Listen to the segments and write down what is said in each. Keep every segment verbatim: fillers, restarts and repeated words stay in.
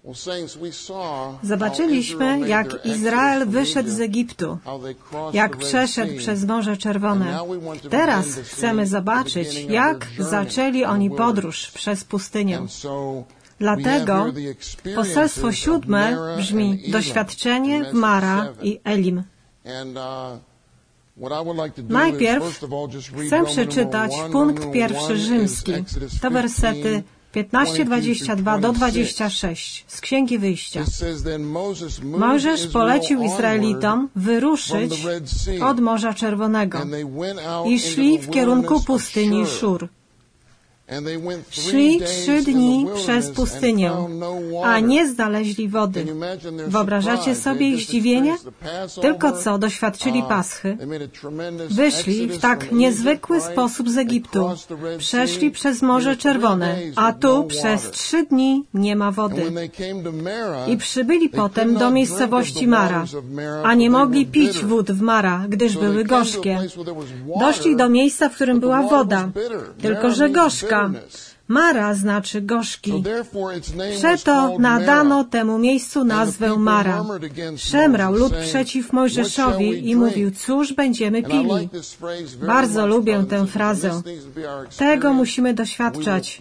Zobaczyliśmy, jak Izrael wyszedł z Egiptu, jak przeszedł przez Morze Czerwone. Teraz chcemy zobaczyć, jak zaczęli oni podróż przez pustynię. Dlatego poselstwo siódme brzmi doświadczenie w Mara i Elim. Najpierw chcę przeczytać punkt pierwszy rzymski. To wersety piętnaście, dwadzieścia dwa do dwudziestego szóstego z Księgi Wyjścia. Mojżesz polecił Izraelitom wyruszyć od Morza Czerwonego i szli w kierunku pustyni Szur. Szli trzy dni przez pustynię, a nie znaleźli wody. Wyobrażacie sobie ich zdziwienie? Tylko co doświadczyli Paschy. Wyszli w tak niezwykły sposób z Egiptu. Przeszli przez Morze Czerwone, a tu przez trzy dni nie ma wody. I przybyli potem do miejscowości Mara, a nie mogli pić wód w Mara, gdyż były gorzkie. Doszli do miejsca, w którym była woda, tylko że gorzka. Mara znaczy gorzki. Przeto nadano temu miejscu nazwę Mara. Szemrał lud przeciw Mojżeszowi i mówił, cóż będziemy pili? Bardzo lubię tę frazę. Tego musimy doświadczać.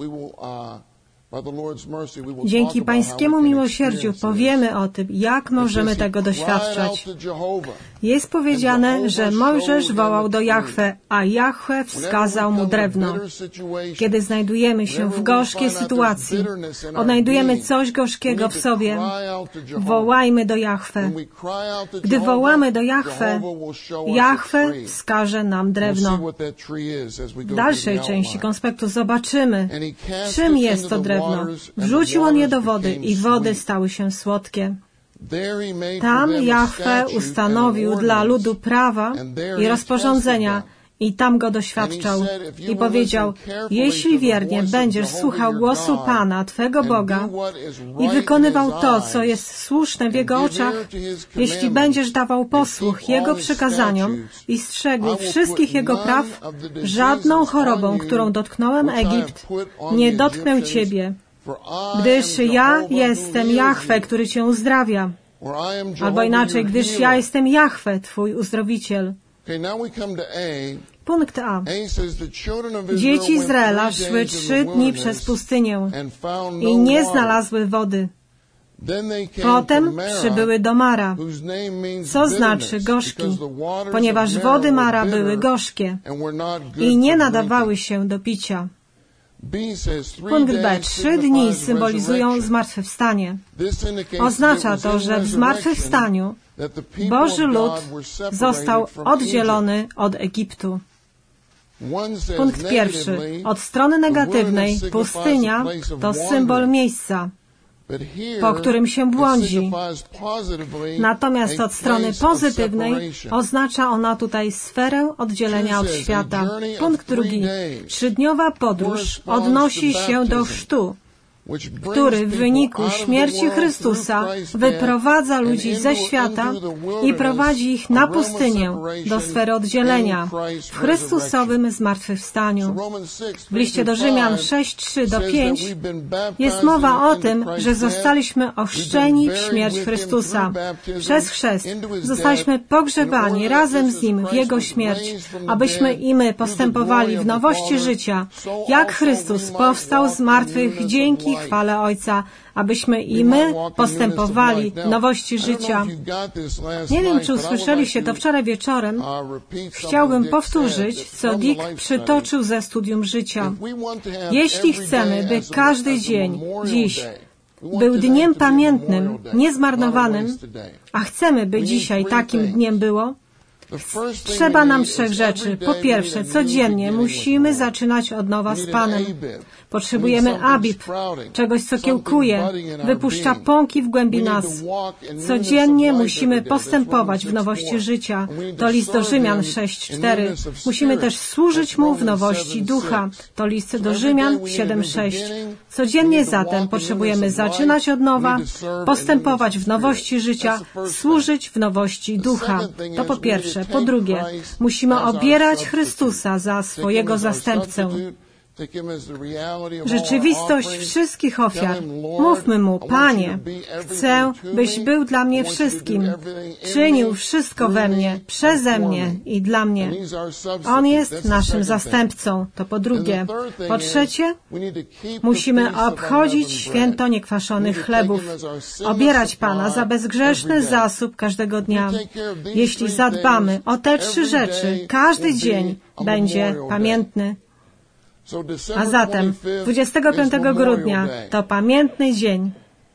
Dzięki Pańskiemu miłosierdziu powiemy o tym, jak możemy tego doświadczać. Jest powiedziane, że Mojżesz wołał do Jahwe, a Jahwe wskazał mu drewno. Kiedy znajdujemy się w gorzkiej sytuacji, odnajdujemy coś gorzkiego w sobie, wołajmy do Jahwe. Gdy wołamy do Jahwe, Jahwe wskaże nam drewno. W dalszej części konspektu zobaczymy, czym jest to drewno. Wrzucił on je do wody i wody stały się słodkie. Tam Jahwe ustanowił dla ludu prawa i rozporządzenia i tam go doświadczał. I powiedział, jeśli wiernie będziesz słuchał głosu Pana, Twego Boga i wykonywał to, co jest słuszne w Jego oczach, jeśli będziesz dawał posłuch Jego przykazaniom i strzegł wszystkich Jego praw, żadną chorobą, którą dotknąłem Egipt, nie dotknę Ciebie, gdyż ja jestem Jahwe, który Cię uzdrawia. Albo inaczej, gdyż ja jestem Jahwe, Twój uzdrowiciel. Punkt A. Dzieci Izraela szły trzy dni przez pustynię i nie znalazły wody. Potem przybyły do Mara, co znaczy gorzki, ponieważ wody Mara były gorzkie i nie nadawały się do picia. Punkt B. Trzy dni symbolizują zmartwychwstanie. Oznacza to, że w zmartwychwstaniu Boży lud został oddzielony od Egiptu. Punkt pierwszy. Od strony negatywnej pustynia to symbol miejsca, po którym się błądzi. Natomiast od strony pozytywnej oznacza ona tutaj sferę oddzielenia od świata. Punkt drugi. Trzydniowa podróż odnosi się do chrztu, który w wyniku śmierci Chrystusa wyprowadza ludzi ze świata i prowadzi ich na pustynię do sfery oddzielenia w Chrystusowym zmartwychwstaniu. W liście do Rzymian sześć, trzy do pięć jest mowa o tym, że zostaliśmy ochrzczeni w śmierć Chrystusa. Przez chrzest zostaliśmy pogrzebani razem z Nim w Jego śmierć, abyśmy i my postępowali w nowości życia, jak Chrystus powstał z martwych dzięki chwale Ojca, abyśmy i my postępowali w nowości życia. Nie wiem, czy usłyszeliście to wczoraj wieczorem. Chciałbym powtórzyć, co Dick przytoczył ze studium życia. Jeśli chcemy, by każdy dzień, dziś, był dniem pamiętnym, niezmarnowanym, a chcemy, by dzisiaj takim dniem było, trzeba nam trzech rzeczy. Po pierwsze, codziennie musimy zaczynać od nowa z Panem. Potrzebujemy Abib, czegoś, co kiełkuje, wypuszcza pąki w głębi nas. Codziennie musimy postępować w nowości życia. To list do Rzymian sześć, cztery. Musimy też służyć Mu w nowości ducha. To list do Rzymian siedem, sześć. Codziennie zatem potrzebujemy zaczynać od nowa, postępować w nowości życia, służyć w nowości ducha. To po pierwsze. Po drugie, musimy obierać Chrystusa za swojego zastępcę. rzeczywistość wszystkich ofiar. Mówmy Mu, Panie, chcę, byś był dla mnie wszystkim, czynił wszystko we mnie, przeze mnie i dla mnie. On jest naszym zastępcą. To po drugie. Po trzecie, musimy obchodzić święto niekwaszonych chlebów, obierać Pana za bezgrzeszny zasób każdego dnia. Jeśli zadbamy o te trzy rzeczy, każdy dzień będzie pamiętny. A zatem dwudziestego piątego grudnia to pamiętny dzień.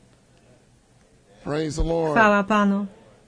Chwała Panu.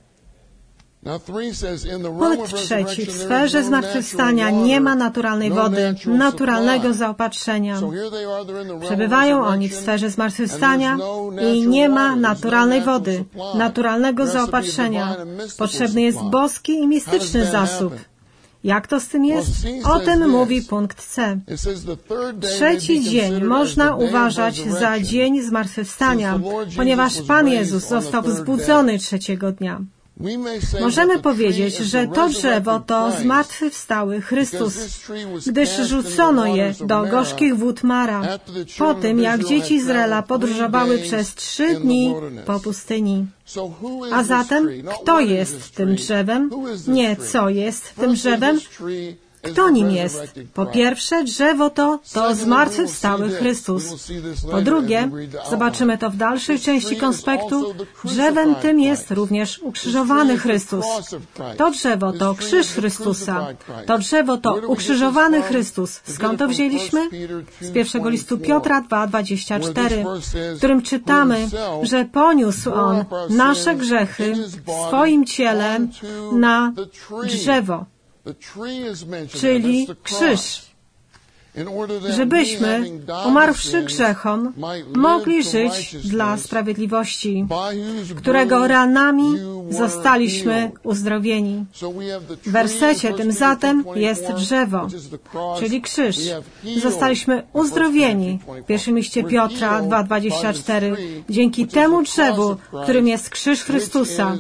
Punkt trzeci. W sferze zmartwychwstania nie ma naturalnej wody, naturalnego zaopatrzenia. Przebywają oni w sferze zmartwychwstania i nie ma naturalnej wody, naturalnego zaopatrzenia. Potrzebny jest boski i mistyczny zasób. Jak to z tym jest? O tym mówi punkt C. Trzeci dzień można uważać za dzień zmartwychwstania, ponieważ Pan Jezus został wzbudzony trzeciego dnia. Możemy powiedzieć, że to drzewo to zmartwychwstały Chrystus, gdyż rzucono je do gorzkich wód Mara, po tym jak dzieci Izraela podróżowały przez trzy dni po pustyni. A zatem, kto jest tym drzewem? Nie, co jest tym drzewem? Kto nim jest? Po pierwsze, drzewo to, to zmartwychwstały Chrystus. Po drugie, zobaczymy to w dalszej części konspektu, drzewem tym jest również ukrzyżowany Chrystus. To drzewo to krzyż Chrystusa. To drzewo to ukrzyżowany Chrystus. Skąd to wzięliśmy? Z pierwszego listu Piotra dwa, dwadzieścia cztery, w którym czytamy, że poniósł On nasze grzechy w swoim ciele na drzewo, czyli krzyż, żebyśmy, umarłszy grzechom, mogli żyć dla sprawiedliwości, którego ranami zostaliśmy uzdrowieni. W wersecie tym zatem jest drzewo, czyli krzyż. Zostaliśmy uzdrowieni w pierwszym liście Piotra dwa, dwadzieścia cztery dzięki temu drzewu, którym jest krzyż Chrystusa,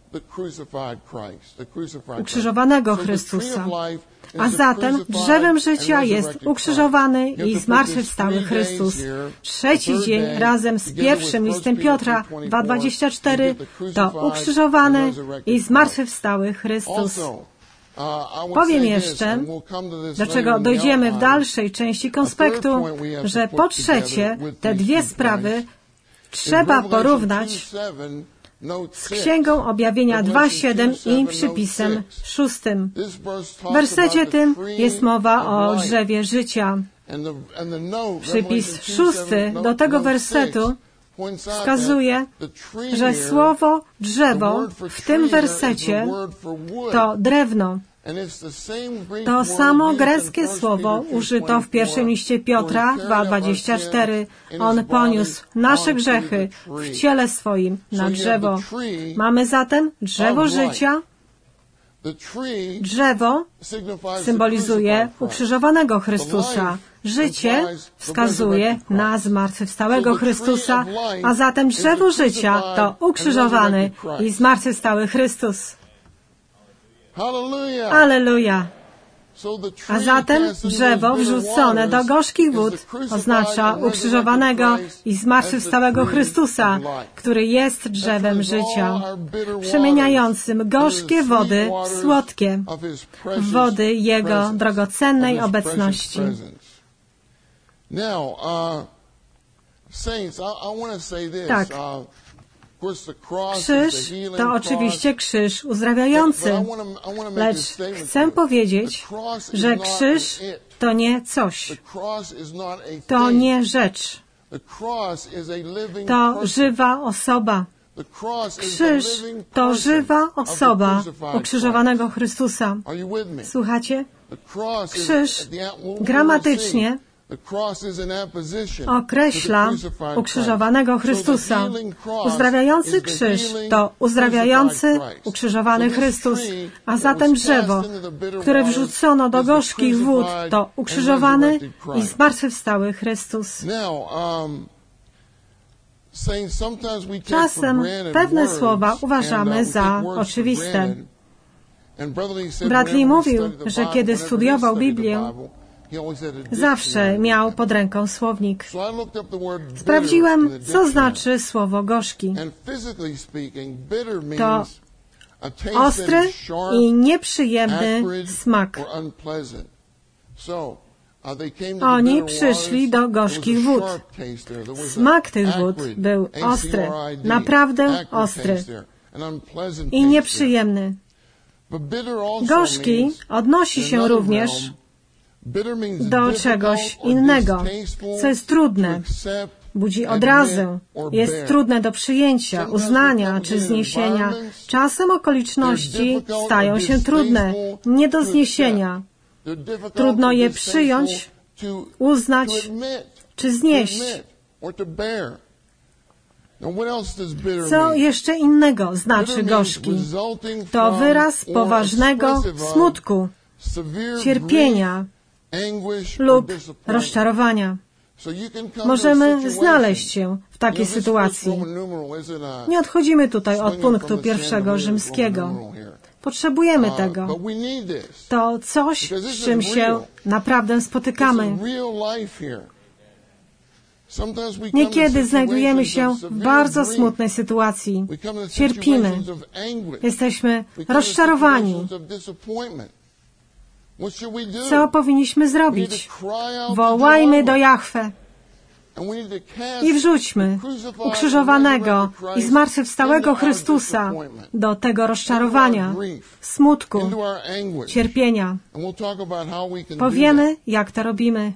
ukrzyżowanego Chrystusa. A zatem drzewem życia jest ukrzyżowany i zmartwychwstały Chrystus. Trzeci dzień razem z pierwszym listem Piotra dwa, dwadzieścia cztery to ukrzyżowany i zmartwychwstały Chrystus. Powiem jeszcze, do czego dojdziemy w dalszej części konspektu, że po trzecie te dwie sprawy trzeba porównać z Księgą Objawienia dwa, siedem i przypisem szóstym. W wersecie tym jest mowa o drzewie życia. Przypis szósty do tego wersetu wskazuje, że słowo drzewo w tym wersecie to drewno. To samo greckie słowo użyto w pierwszym liście Piotra dwa, dwadzieścia cztery. On poniósł nasze grzechy w ciele swoim na drzewo. Mamy zatem drzewo życia. Drzewo symbolizuje ukrzyżowanego Chrystusa. Życie wskazuje na zmartwychwstałego Chrystusa, a zatem drzewo życia to ukrzyżowany i zmartwychwstały Chrystus. Alleluja! A zatem drzewo wrzucone do gorzkich wód oznacza ukrzyżowanego i zmartwychwstałego Chrystusa, który jest drzewem życia, przemieniającym gorzkie wody w słodkie, wody Jego drogocennej obecności. Tak. Krzyż to oczywiście krzyż uzdrawiający, lecz chcę powiedzieć, że krzyż to nie coś, to nie rzecz, to żywa osoba. Krzyż to żywa osoba ukrzyżowanego Chrystusa. Słuchacie? Krzyż gramatycznie określa ukrzyżowanego Chrystusa. Uzdrawiający krzyż to uzdrawiający, ukrzyżowany Chrystus, a zatem drzewo, które wrzucono do gorzkich wód, to ukrzyżowany i zmartwychwstały Chrystus. Czasem pewne słowa uważamy za oczywiste. Bradley mówił, że kiedy studiował Biblię, Zawsze miał pod ręką słownik. Sprawdziłem, co znaczy słowo gorzki. To ostry i nieprzyjemny smak. Oni przyszli do gorzkich wód. Smak tych wód był ostry, naprawdę ostry i nieprzyjemny. Gorzki odnosi się również do czegoś innego, co jest trudne, budzi odrazę, jest trudne do przyjęcia, uznania czy zniesienia. Czasem okoliczności stają się trudne, nie do zniesienia. Trudno je przyjąć, uznać czy znieść. Co jeszcze innego znaczy gorzki? To wyraz poważnego smutku, cierpienia lub rozczarowania. Możemy znaleźć się w takiej sytuacji. Nie odchodzimy tutaj od punktu pierwszego rzymskiego. Potrzebujemy tego. To coś, z czym się naprawdę spotykamy. Niekiedy znajdujemy się w bardzo smutnej sytuacji. Cierpimy. Jesteśmy rozczarowani. Co powinniśmy zrobić? Wołajmy do Jahwe i wrzućmy ukrzyżowanego i zmartwychwstałego Chrystusa do tego rozczarowania, smutku, cierpienia. Powiemy, jak to robimy.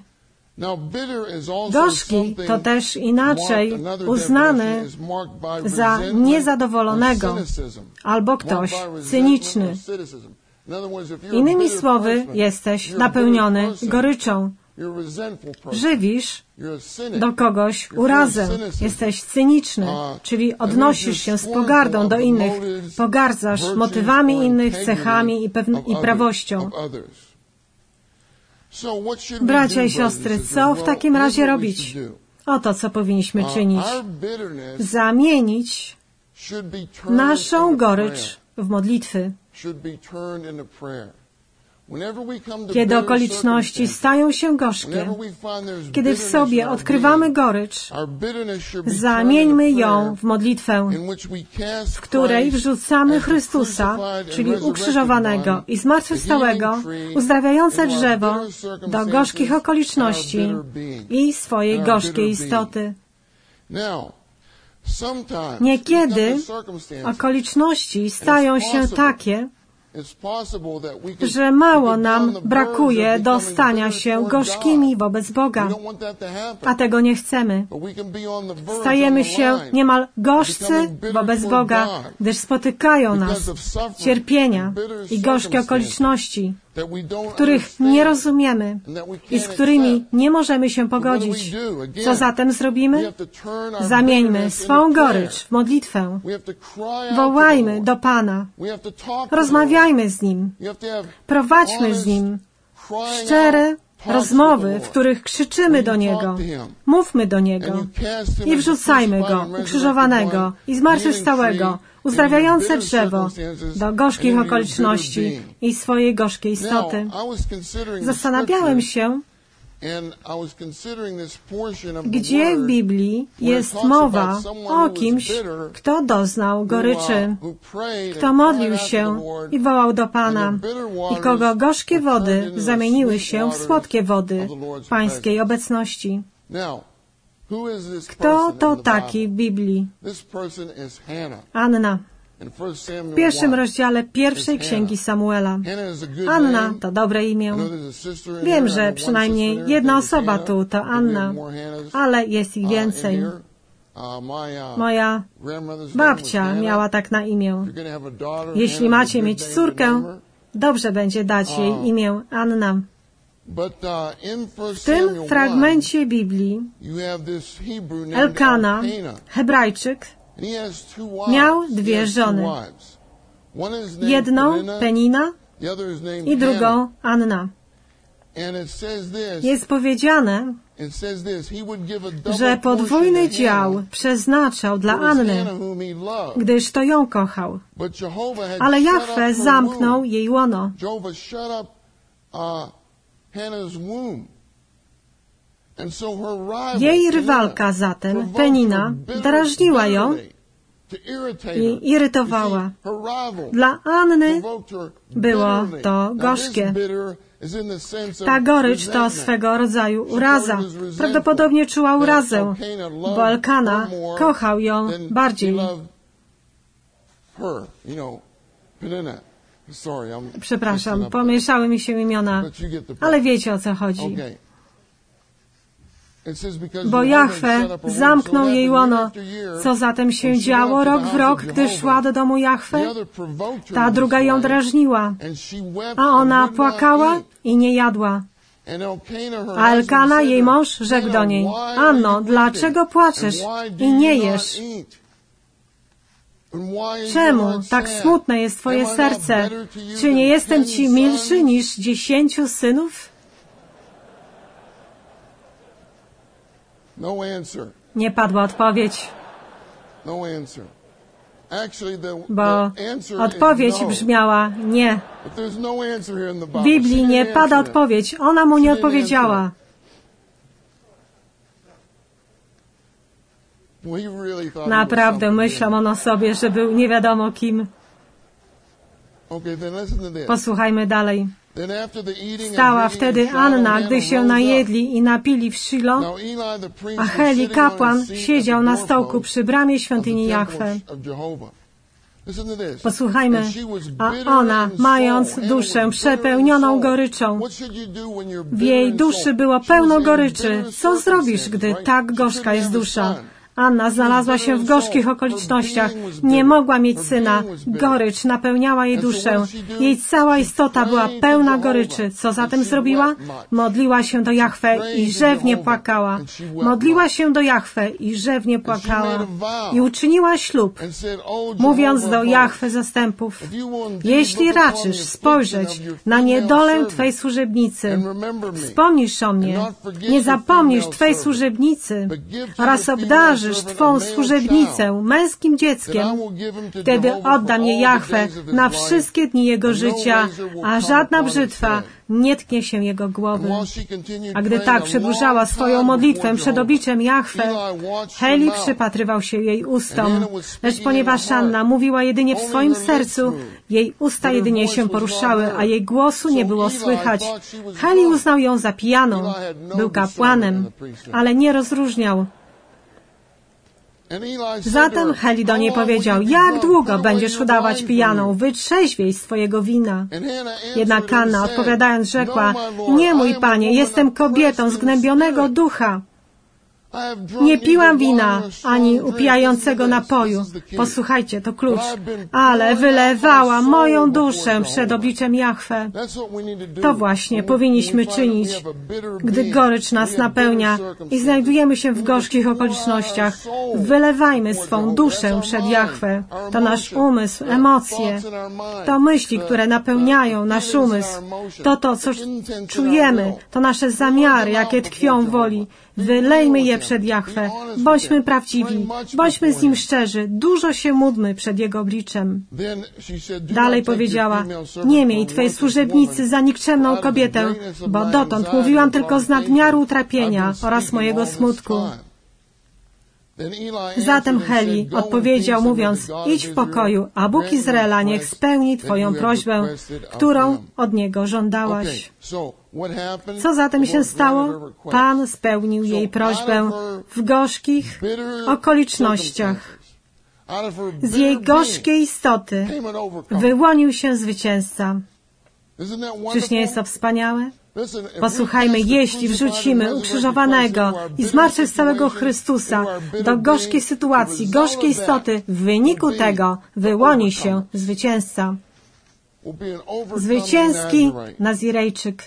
Gorzki to też inaczej uznany za niezadowolonego albo ktoś cyniczny. Innymi słowy, jesteś napełniony goryczą. Żywisz do kogoś urazę. Jesteś cyniczny, czyli odnosisz się z pogardą do innych. Pogardzasz motywami innych, cechami i, i prawością. Bracia i siostry, co w takim razie robić? Oto, co powinniśmy czynić. Zamienić naszą gorycz w modlitwy. Kiedy okoliczności stają się gorzkie, kiedy w sobie odkrywamy gorycz, zamieńmy ją w modlitwę, w której wrzucamy Chrystusa, czyli ukrzyżowanego i zmartwychwstałego, uzdrawiające drzewo do gorzkich okoliczności i swojej gorzkiej istoty. Niekiedy okoliczności stają się takie, że mało nam brakuje do stania się gorzkimi wobec Boga, a tego nie chcemy. Stajemy się niemal gorzcy wobec Boga, gdyż spotykają nas cierpienia i gorzkie okoliczności, których nie rozumiemy i z którymi nie możemy się pogodzić. Co zatem zrobimy? Zamieńmy swą gorycz w modlitwę. Wołajmy do Pana. Rozmawiajmy z Nim. Prowadźmy z Nim szczere rozmowy, w których krzyczymy do Niego. Mówmy do Niego i wrzucajmy Go, ukrzyżowanego i zmartwychwstałego, uzdrawiające drzewo do gorzkich okoliczności i swojej gorzkiej istoty. Zastanawiałem się, gdzie w Biblii jest mowa o kimś, kto doznał goryczy, kto modlił się i wołał do Pana i kogo gorzkie wody zamieniły się w słodkie wody Pańskiej obecności. Kto to taki w Biblii? Anna. W pierwszym rozdziale pierwszej księgi Samuela. Anna to dobre imię. Wiem, że przynajmniej jedna osoba tu to Anna, ale jest ich więcej. Moja babcia miała tak na imię. Jeśli macie mieć córkę, dobrze będzie dać jej imię Anna. W tym fragmencie Biblii Elkana, Hebrajczyk, miał dwie żony. Jedną Penina i drugą Anna. Jest powiedziane, że podwójny dział przeznaczał dla Anny, gdyż to ją kochał. Ale Jahwe zamknął jej łono. Jej rywalka zatem, Penina, drażniła ją i irytowała. Dla Anny było to gorzkie. Ta gorycz to swego rodzaju uraza. Prawdopodobnie czuła urazę, bo Elkana kochał ją bardziej. Przepraszam, pomieszały mi się imiona, ale wiecie, o co chodzi. Bo Jahwe zamknął jej łono. Co zatem się działo rok w rok, gdy szła do domu Jahwe? Ta druga ją drażniła, a ona płakała i nie jadła. A Elkana, jej mąż, rzekł do niej: Anno, dlaczego płaczesz i nie jesz? Czemu tak smutne jest twoje serce? Czy nie jestem ci milszy niż dziesięciu synów? Nie padła odpowiedź. Bo odpowiedź brzmiała nie. W Biblii nie pada odpowiedź. Ona mu nie odpowiedziała. Naprawdę myślał on o sobie, że był nie wiadomo kim. Posłuchajmy dalej. Stała wtedy Anna, gdy się najedli i napili w Shilo, a Heli, kapłan, siedział na stołku przy bramie świątyni Jahwe. Posłuchajmy. A ona, mając duszę przepełnioną goryczą, w jej duszy było pełno goryczy. Co zrobisz, gdy tak gorzka jest dusza? Anna znalazła się w gorzkich okolicznościach. Nie mogła mieć syna. Gorycz napełniała jej duszę. Jej cała istota była pełna goryczy. Co zatem zrobiła? Modliła się do Jahwe i rzewnie płakała. Modliła się do Jahwe i rzewnie płakała. I uczyniła ślub, mówiąc do Jahwe zastępów: jeśli raczysz spojrzeć na niedolę Twej służebnicy, wspomnisz o mnie, nie zapomnisz Twej służebnicy oraz obdarzysz Twą służebnicę męskim dzieckiem, wtedy oddam je Jahwe na wszystkie dni jego życia, a żadna brzytwa nie tknie się jego głowy. A gdy tak przedłużała swoją modlitwę przed obliczem Jahwe, Heli przypatrywał się jej ustom. Lecz ponieważ Anna mówiła jedynie w swoim sercu, jej usta jedynie się poruszały, a jej głosu nie było słychać. Heli uznał ją za pijaną. Był kapłanem, ale nie rozróżniał. Zatem Heli do niej powiedział: jak długo będziesz udawać pijaną? Wytrzeźwiej swojego wina. Jednak Anna, odpowiadając, rzekła: nie, mój panie, jestem kobietą zgnębionego ducha. Nie piłam wina, ani upijającego napoju. Posłuchajcie, to klucz. Ale wylewała moją duszę przed obliczem Jahwe. To właśnie powinniśmy czynić, gdy gorycz nas napełnia i znajdujemy się w gorzkich okolicznościach. Wylewajmy swą duszę przed Jahwe. To nasz umysł, emocje. To myśli, które napełniają nasz umysł. To to, co czujemy. To nasze zamiary, jakie tkwią w woli. Wylejmy je przed Jahwe. Bądźmy prawdziwi. Bądźmy z Nim szczerzy. Dużo się módlmy przed Jego obliczem. Dalej powiedziała: nie miej Twej służebnicy za nikczemną kobietę, bo dotąd mówiłam tylko z nadmiaru utrapienia oraz mojego smutku. Zatem Heli odpowiedział, mówiąc: idź w pokoju, a Bóg Izraela niech spełni Twoją prośbę, którą od Niego żądałaś. Co zatem się stało? Pan spełnił jej prośbę w gorzkich okolicznościach. Z jej gorzkiej istoty wyłonił się zwycięzca. Czyż nie jest to wspaniałe? Posłuchajmy, jeśli wrzucimy ukrzyżowanego i zmartwychwstałego Chrystusa do gorzkiej sytuacji, gorzkiej istoty, w wyniku tego wyłoni się zwycięzca. Zwycięski Nazirejczyk.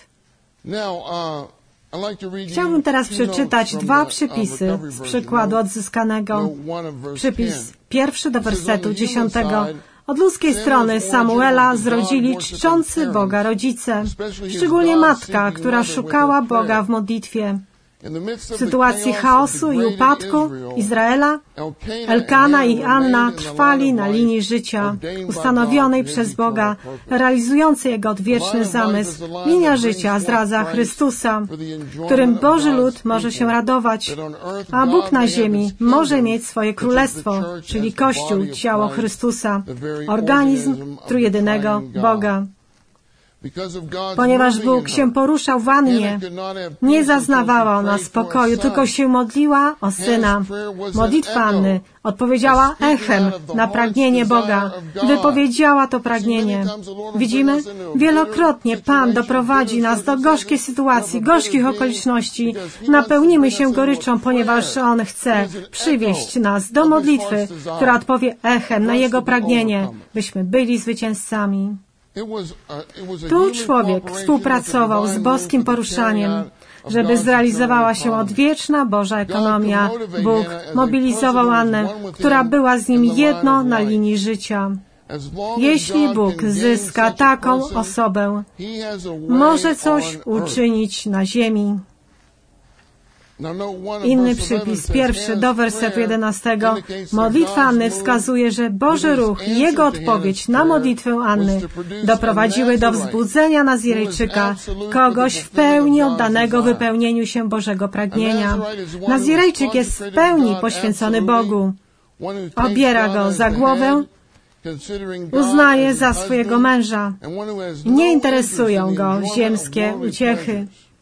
Chciałbym teraz przeczytać dwa przypisy z przykładu odzyskanego. Przypis pierwszy do wersetu dziesiątego. Od ludzkiej strony Samuela zrodzili czczący Boga rodzice, szczególnie matka, która szukała Boga w modlitwie. W sytuacji chaosu i upadku Izraela, Elkana i Anna trwali na linii życia ustanowionej przez Boga, realizującej Jego odwieczny zamysł. Linia życia zdradza Chrystusa, którym Boży lud może się radować, a Bóg na ziemi może mieć swoje królestwo, czyli Kościół, ciało Chrystusa, organizm trójjedynego Boga. Ponieważ Bóg się poruszał w Annie, nie zaznawała ona spokoju, tylko się modliła o Syna. Modlitwa Anny odpowiedziała echem na pragnienie Boga. Wypowiedziała to pragnienie. Widzimy? Wielokrotnie Pan doprowadzi nas do gorzkiej sytuacji, gorzkich okoliczności. Napełnimy się goryczą, ponieważ On chce przywieźć nas do modlitwy, która odpowie echem na Jego pragnienie, byśmy byli zwycięzcami. Tu człowiek współpracował z boskim poruszaniem, żeby zrealizowała się odwieczna Boża ekonomia. Bóg mobilizował Annę, która była z Nim jedno na linii życia. Jeśli Bóg zyska taką osobę, może coś uczynić na ziemi. Inny przypis, pierwszy do wersetu jedenastego. Modlitwa Anny wskazuje, że Boży ruch i Jego odpowiedź na modlitwę Anny doprowadziły do wzbudzenia Nazirejczyka, kogoś w pełni oddanego wypełnieniu się Bożego pragnienia. Nazirejczyk jest w pełni poświęcony Bogu. Obiera Go za głowę, uznaje za swojego męża. Nie interesują Go ziemskie uciechy.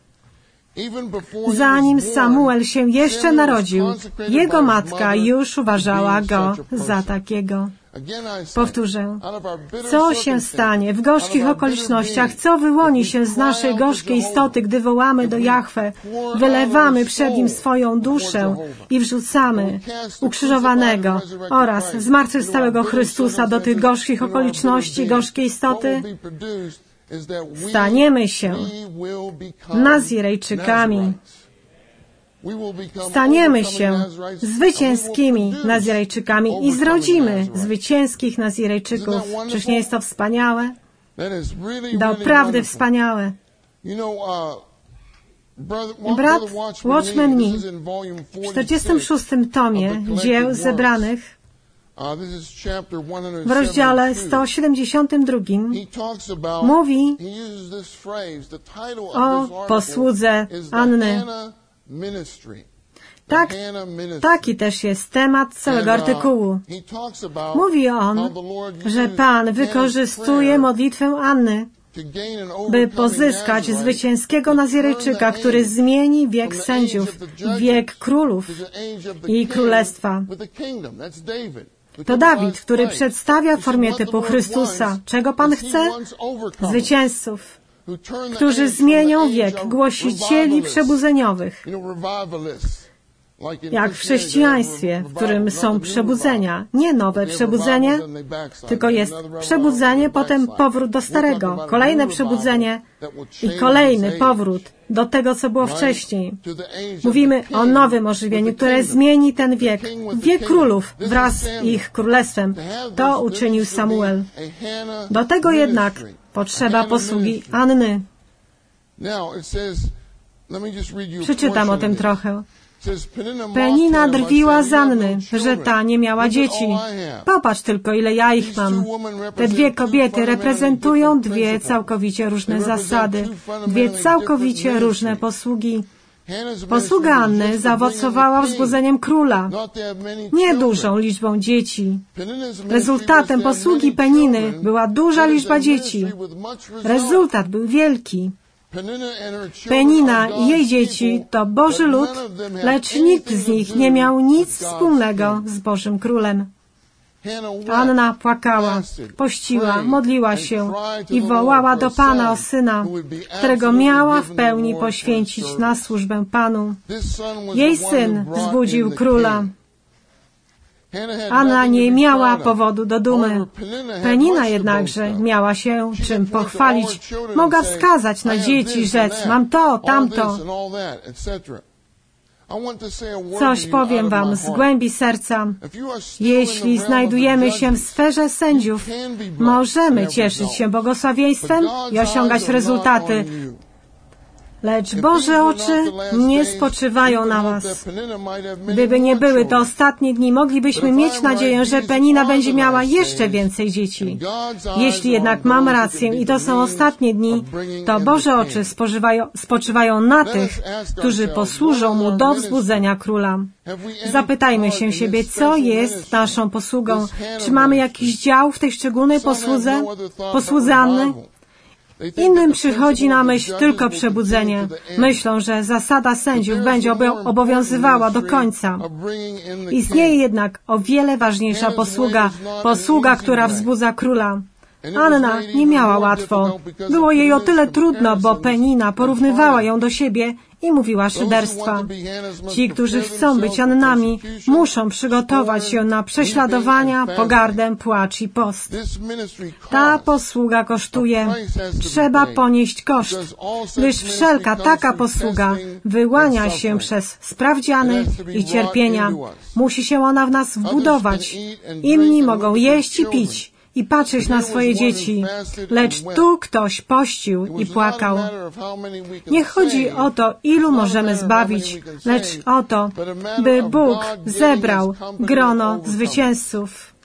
Zanim Samuel się jeszcze narodził, jego matka już uważała go za takiego. Powtórzę, co się stanie w gorzkich okolicznościach, co wyłoni się z naszej gorzkiej istoty, gdy wołamy do Jahwe, wylewamy przed Nim swoją duszę i wrzucamy ukrzyżowanego oraz zmartwychwstałego Chrystusa do tych gorzkich okoliczności, gorzkiej istoty? Staniemy się Nazirejczykami. Staniemy się zwycięskimi Nazirejczykami i zrodzimy zwycięskich Nazirejczyków. Czyż nie jest to wspaniałe? Doprawdy wspaniałe. Brat Watchman Nee w czterdziestym szóstym tomie dzieł zebranych w rozdziale sto siedemdziesiątym drugim mówi o posłudze Anny. Tak, taki też jest temat całego artykułu. Mówi on, że Pan wykorzystuje modlitwę Anny, by pozyskać zwycięskiego Nazirejczyka, który zmieni wiek sędziów, wiek królów i królestwa. To Dawid, który przedstawia w formie typu Chrystusa. Czego Pan chce? Zwycięzców, którzy zmienią wiek głosicieli przebudzeniowych. Jak w chrześcijaństwie, w którym są przebudzenia. Nie nowe przebudzenie, tylko jest przebudzenie, potem powrót do starego. Kolejne przebudzenie i kolejny powrót do tego, co było wcześniej. Mówimy o nowym ożywieniu, które zmieni ten wiek. Wiek królów wraz z ich królestwem. To uczynił Samuel. Do tego jednak potrzeba posługi Anny. Przeczytam o tym trochę. Penina drwiła z Anny, że ta nie miała dzieci. Popatrz tylko, ile ja ich mam. Te dwie kobiety reprezentują dwie całkowicie różne zasady, dwie całkowicie różne posługi. Posługa Anny zaowocowała wzbudzeniem króla, nie dużą liczbą dzieci. Rezultatem posługi Peniny była duża liczba dzieci. Rezultat był wielki. Penina i jej dzieci to Boży lud, lecz nikt z nich nie miał nic wspólnego z Bożym Królem. Anna płakała, pościła, modliła się i wołała do Pana o syna, którego miała w pełni poświęcić na służbę Panu. Jej syn wzbudził króla. Anna nie miała powodu do dumy. Penina jednakże miała się czym pochwalić. Mogła wskazać na dzieci, rzec, mam to, tamto. Coś powiem Wam z głębi serca. Jeśli znajdujemy się w sferze sędziów, możemy cieszyć się błogosławieństwem i osiągać rezultaty. Lecz Boże oczy nie spoczywają na was. Gdyby nie były to ostatnie dni, moglibyśmy mieć nadzieję, że Penina będzie miała jeszcze więcej dzieci. Jeśli jednak mam rację i to są ostatnie dni, to Boże oczy spoczywają, spoczywają na tych, którzy posłużą Mu do wzbudzenia króla. Zapytajmy się siebie, co jest naszą posługą. Czy mamy jakiś dział w tej szczególnej posłudze? Posłudze Anny? Innym przychodzi na myśl tylko przebudzenie. Myślą, że zasada sędziów będzie obowiązywała do końca. Istnieje jednak o wiele ważniejsza posługa, posługa, która wzbudza króla. Anna nie miała łatwo. Było jej o tyle trudno, bo Penina porównywała ją do siebie i mówiła szyderstwa. Ci, którzy chcą być Annami, muszą przygotować się na prześladowania, pogardę, płacz i post. Ta posługa kosztuje. Trzeba ponieść koszt, gdyż wszelka taka posługa wyłania się przez sprawdziany i cierpienia. Musi się ona w nas wbudować. Inni mogą jeść i pić i patrzeć na swoje dzieci, lecz tu ktoś pościł i płakał. Nie chodzi o to, ilu możemy zbawić, lecz o to, by Bóg zebrał grono zwycięzców.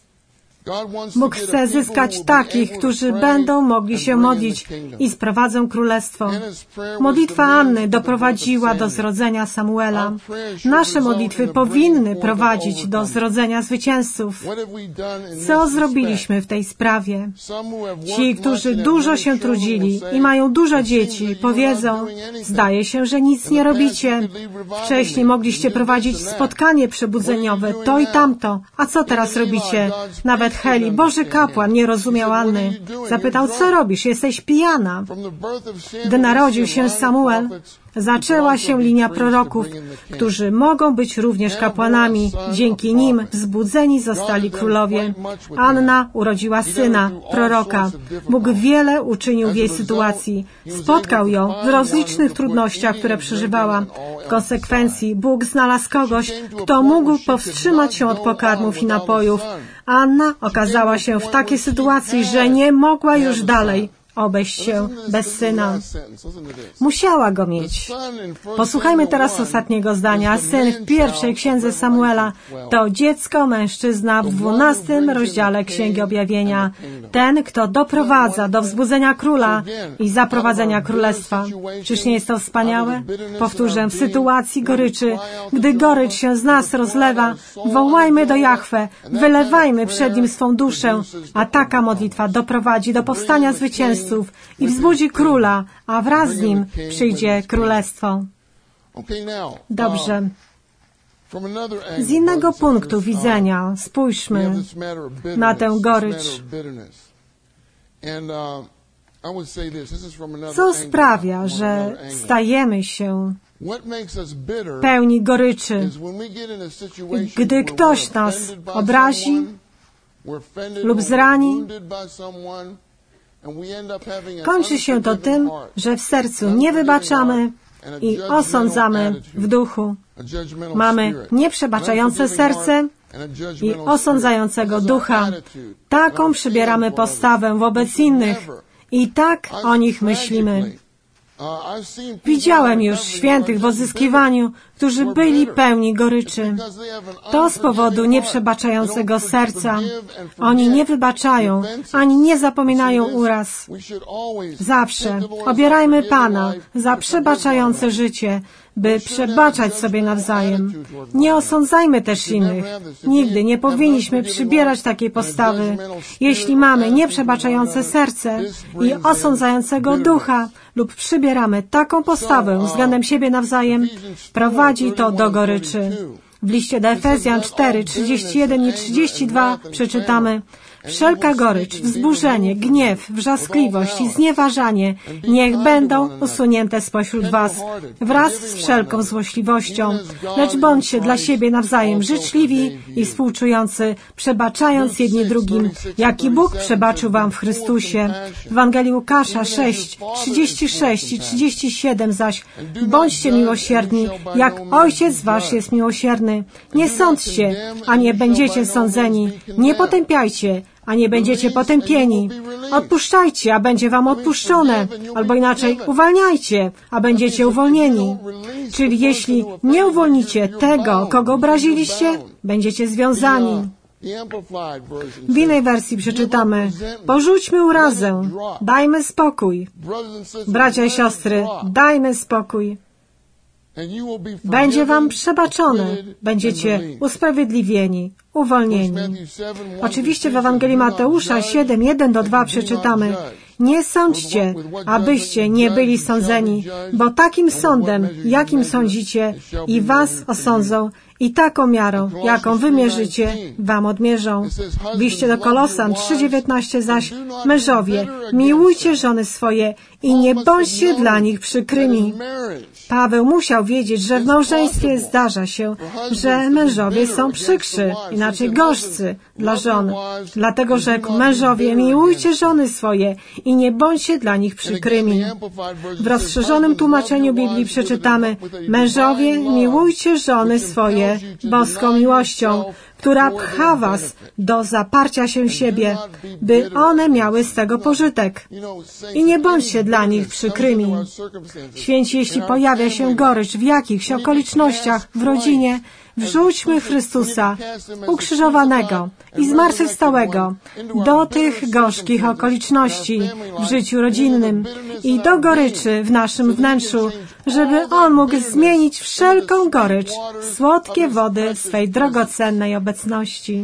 Bóg chce zyskać takich, którzy będą mogli się modlić i sprowadzą królestwo. Modlitwa Anny doprowadziła do zrodzenia Samuela. Nasze modlitwy powinny prowadzić do zrodzenia zwycięzców. Co zrobiliśmy w tej sprawie? Ci, którzy dużo się trudzili i mają dużo dzieci, powiedzą, zdaje się, że nic nie robicie. Wcześniej mogliście prowadzić spotkanie przebudzeniowe, to i tamto. A co teraz robicie? Nawet Heli, Boży kapłan, nie rozumiał Anny. Zapytał, co robisz? Jesteś pijana. Gdy narodził się Samuel, zaczęła się linia proroków, którzy mogą być również kapłanami. Dzięki nim wzbudzeni zostali królowie. Anna urodziła syna, proroka. Bóg wiele uczynił w jej sytuacji. Spotkał ją w rozlicznych trudnościach, które przeżywała. W konsekwencji Bóg znalazł kogoś, kto mógł powstrzymać się od pokarmów i napojów. Anna okazała się w takiej sytuacji, że nie mogła już dalej obejść się bez syna. Musiała go mieć. Posłuchajmy teraz ostatniego zdania. Syn w pierwszej księdze Samuela to dziecko mężczyzna w dwunastym rozdziale Księgi Objawienia. Ten, kto doprowadza do wzbudzenia króla i zaprowadzenia królestwa. Czyż nie jest to wspaniałe? Powtórzę, w sytuacji goryczy, gdy gorycz się z nas rozlewa, wołajmy do Jahwe, wylewajmy przed Nim swą duszę, a taka modlitwa doprowadzi do powstania zwycięstwa i wzbudzi króla, a wraz z nim przyjdzie królestwo. Dobrze. Z innego punktu widzenia spójrzmy na tę gorycz. Co sprawia, że stajemy się pełni goryczy, gdy ktoś nas obrazi lub zrani? Kończy się to tym, że w sercu nie wybaczamy i osądzamy w duchu. Mamy nieprzebaczające serce i osądzającego ducha. Taką przybieramy postawę wobec innych i tak o nich myślimy. Widziałem już świętych w odzyskiwaniu, którzy byli pełni goryczy. To z powodu nieprzebaczającego serca. Oni nie wybaczają, ani nie zapominają uraz. Zawsze obierajmy Pana za przebaczające życie, by przebaczać sobie nawzajem. Nie osądzajmy też innych. Nigdy nie powinniśmy przybierać takiej postawy. Jeśli mamy nieprzebaczające serce i osądzającego ducha lub przybieramy taką postawę względem siebie nawzajem, prowadzi to do goryczy. W liście do Efezjan cztery, trzydzieści jeden i trzydzieści dwa przeczytamy: wszelka gorycz, wzburzenie, gniew, wrzaskliwość i znieważanie niech będą usunięte spośród was wraz z wszelką złośliwością. Lecz bądźcie dla siebie nawzajem życzliwi i współczujący, przebaczając jedni drugim, jaki Bóg przebaczył wam w Chrystusie. W Ewangelii Łukasza sześć, trzydzieści sześć i trzydzieści siedem zaś: bądźcie miłosierni, jak Ojciec wasz jest miłosierny. strony. Nie sądźcie, a nie będziecie sądzeni. Nie potępiajcie, a nie będziecie potępieni. Odpuszczajcie, a będzie wam odpuszczone. Albo inaczej, uwalniajcie, a będziecie uwolnieni. Czyli jeśli nie uwolnicie tego, kogo obraziliście, będziecie związani. W innej wersji przeczytamy: porzućmy urazę, dajmy spokój. Bracia i siostry, dajmy spokój. Będzie wam przebaczone, będziecie usprawiedliwieni, uwolnieni. Oczywiście w Ewangelii Mateusza siedem, jeden do dwa przeczytamy: nie sądźcie, abyście nie byli sądzeni, bo takim sądem, jakim sądzicie, i was osądzą, i taką miarą, jaką wymierzycie, wam odmierzą. W liście do Kolosan trzy dziewiętnaście zaś: mężowie, miłujcie żony swoje i nie bądźcie dla nich przykrymi. Paweł musiał wiedzieć, że w małżeństwie zdarza się, że mężowie są przykrzy, inaczej gorzcy dla żon. Dlatego rzekł: mężowie, miłujcie żony swoje i nie bądźcie dla nich przykrymi. W rozszerzonym tłumaczeniu Biblii przeczytamy: mężowie, miłujcie żony swoje boską miłością, która pcha was do zaparcia się siebie, by one miały z tego pożytek. I nie bądźcie dla nich przykrymi. Święci, jeśli pojawia się gorycz w jakichś okolicznościach w rodzinie, wrzućmy Chrystusa ukrzyżowanego i zmartwychwstałego do tych gorzkich okoliczności w życiu rodzinnym i do goryczy w naszym wnętrzu, żeby On mógł zmienić wszelką gorycz w słodkie wody swej drogocennej obecności.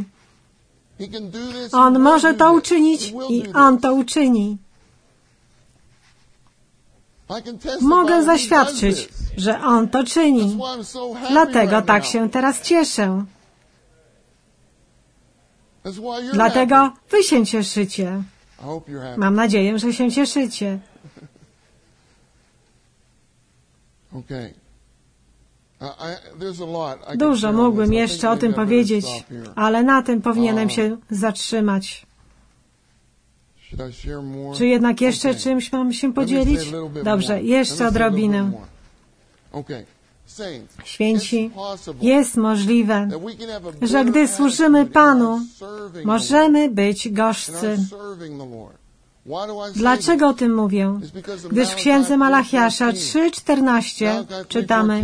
On może to uczynić i On to uczyni. Mogę zaświadczyć, że On to czyni. Dlatego tak się teraz cieszę. Dlatego wy się cieszycie. Mam nadzieję, że się cieszycie. Dużo mógłbym jeszcze o tym powiedzieć, ale na tym powinienem się zatrzymać. Czy jednak jeszcze czymś mam się podzielić? Dobrze, jeszcze odrobinę. Święci, jest możliwe, że gdy służymy Panu, możemy być gorzcy. Dlaczego o tym mówię? Gdyż w księdze Malachiasza trzy czternaście czytamy: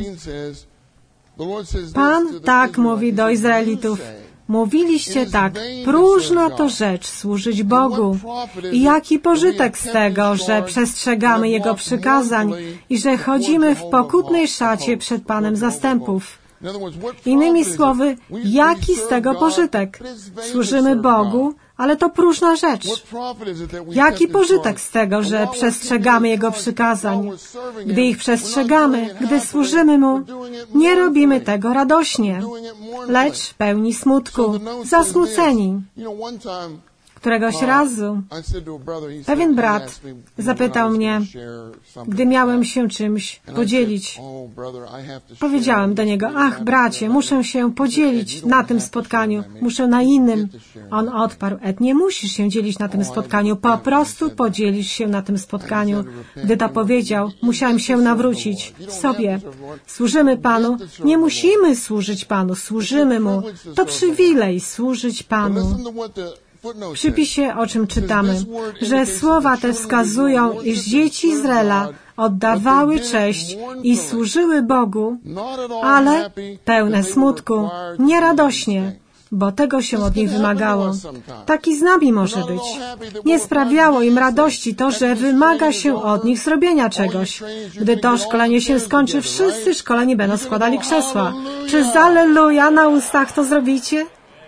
Pan tak mówi do Izraelitów: mówiliście tak, próżna to rzecz służyć Bogu. I jaki pożytek z tego, że przestrzegamy Jego przykazań i że chodzimy w pokutnej szacie przed Panem zastępów. Innymi słowy, jaki z tego pożytek? Służymy Bogu, ale to próżna rzecz. Jaki pożytek z tego, że przestrzegamy Jego przykazań? Gdy ich przestrzegamy, gdy służymy Mu, nie robimy tego radośnie, lecz pełni smutku, zasmuceni. Któregoś razu pewien brat zapytał mnie, gdy miałem się czymś podzielić. Powiedziałem do niego: ach, bracie, muszę się podzielić na tym spotkaniu, muszę na innym. On odparł: Ed, nie musisz się dzielić na tym spotkaniu, po prostu podzielisz się na tym spotkaniu. Gdy to powiedział, musiałem się nawrócić w sobie. Służymy Panu, nie musimy służyć Panu, służymy Mu. To przywilej służyć Panu. W przypisie, o czym czytamy, że słowa te wskazują, iż dzieci Izraela oddawały cześć i służyły Bogu, ale pełne smutku, nieradośnie, bo tego się od nich wymagało. Taki z nami może być. Nie sprawiało im radości to, że wymaga się od nich zrobienia czegoś. Gdy to szkolenie się skończy, wszyscy szkoleni będą składali krzesła. Czy z alleluja na ustach to zrobicie?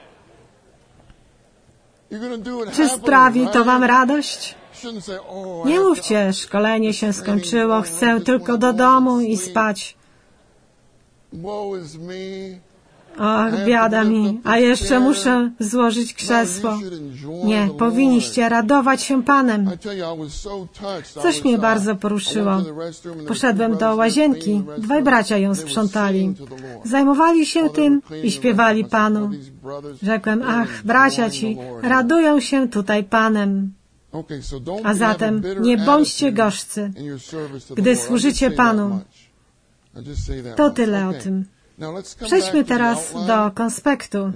Czy sprawi to wam radość? Nie mówcie: szkolenie się skończyło, chcę tylko do domu i spać. Och, biada mi, a jeszcze muszę złożyć krzesło. Nie, powinniście radować się Panem. Coś mnie bardzo poruszyło. Poszedłem do łazienki, dwaj bracia ją sprzątali. Zajmowali się tym i śpiewali Panu. Rzekłem: ach, bracia ci radują się tutaj Panem. A zatem nie bądźcie gorzcy, gdy służycie Panu. To tyle o tym. Przejdźmy teraz do konspektu.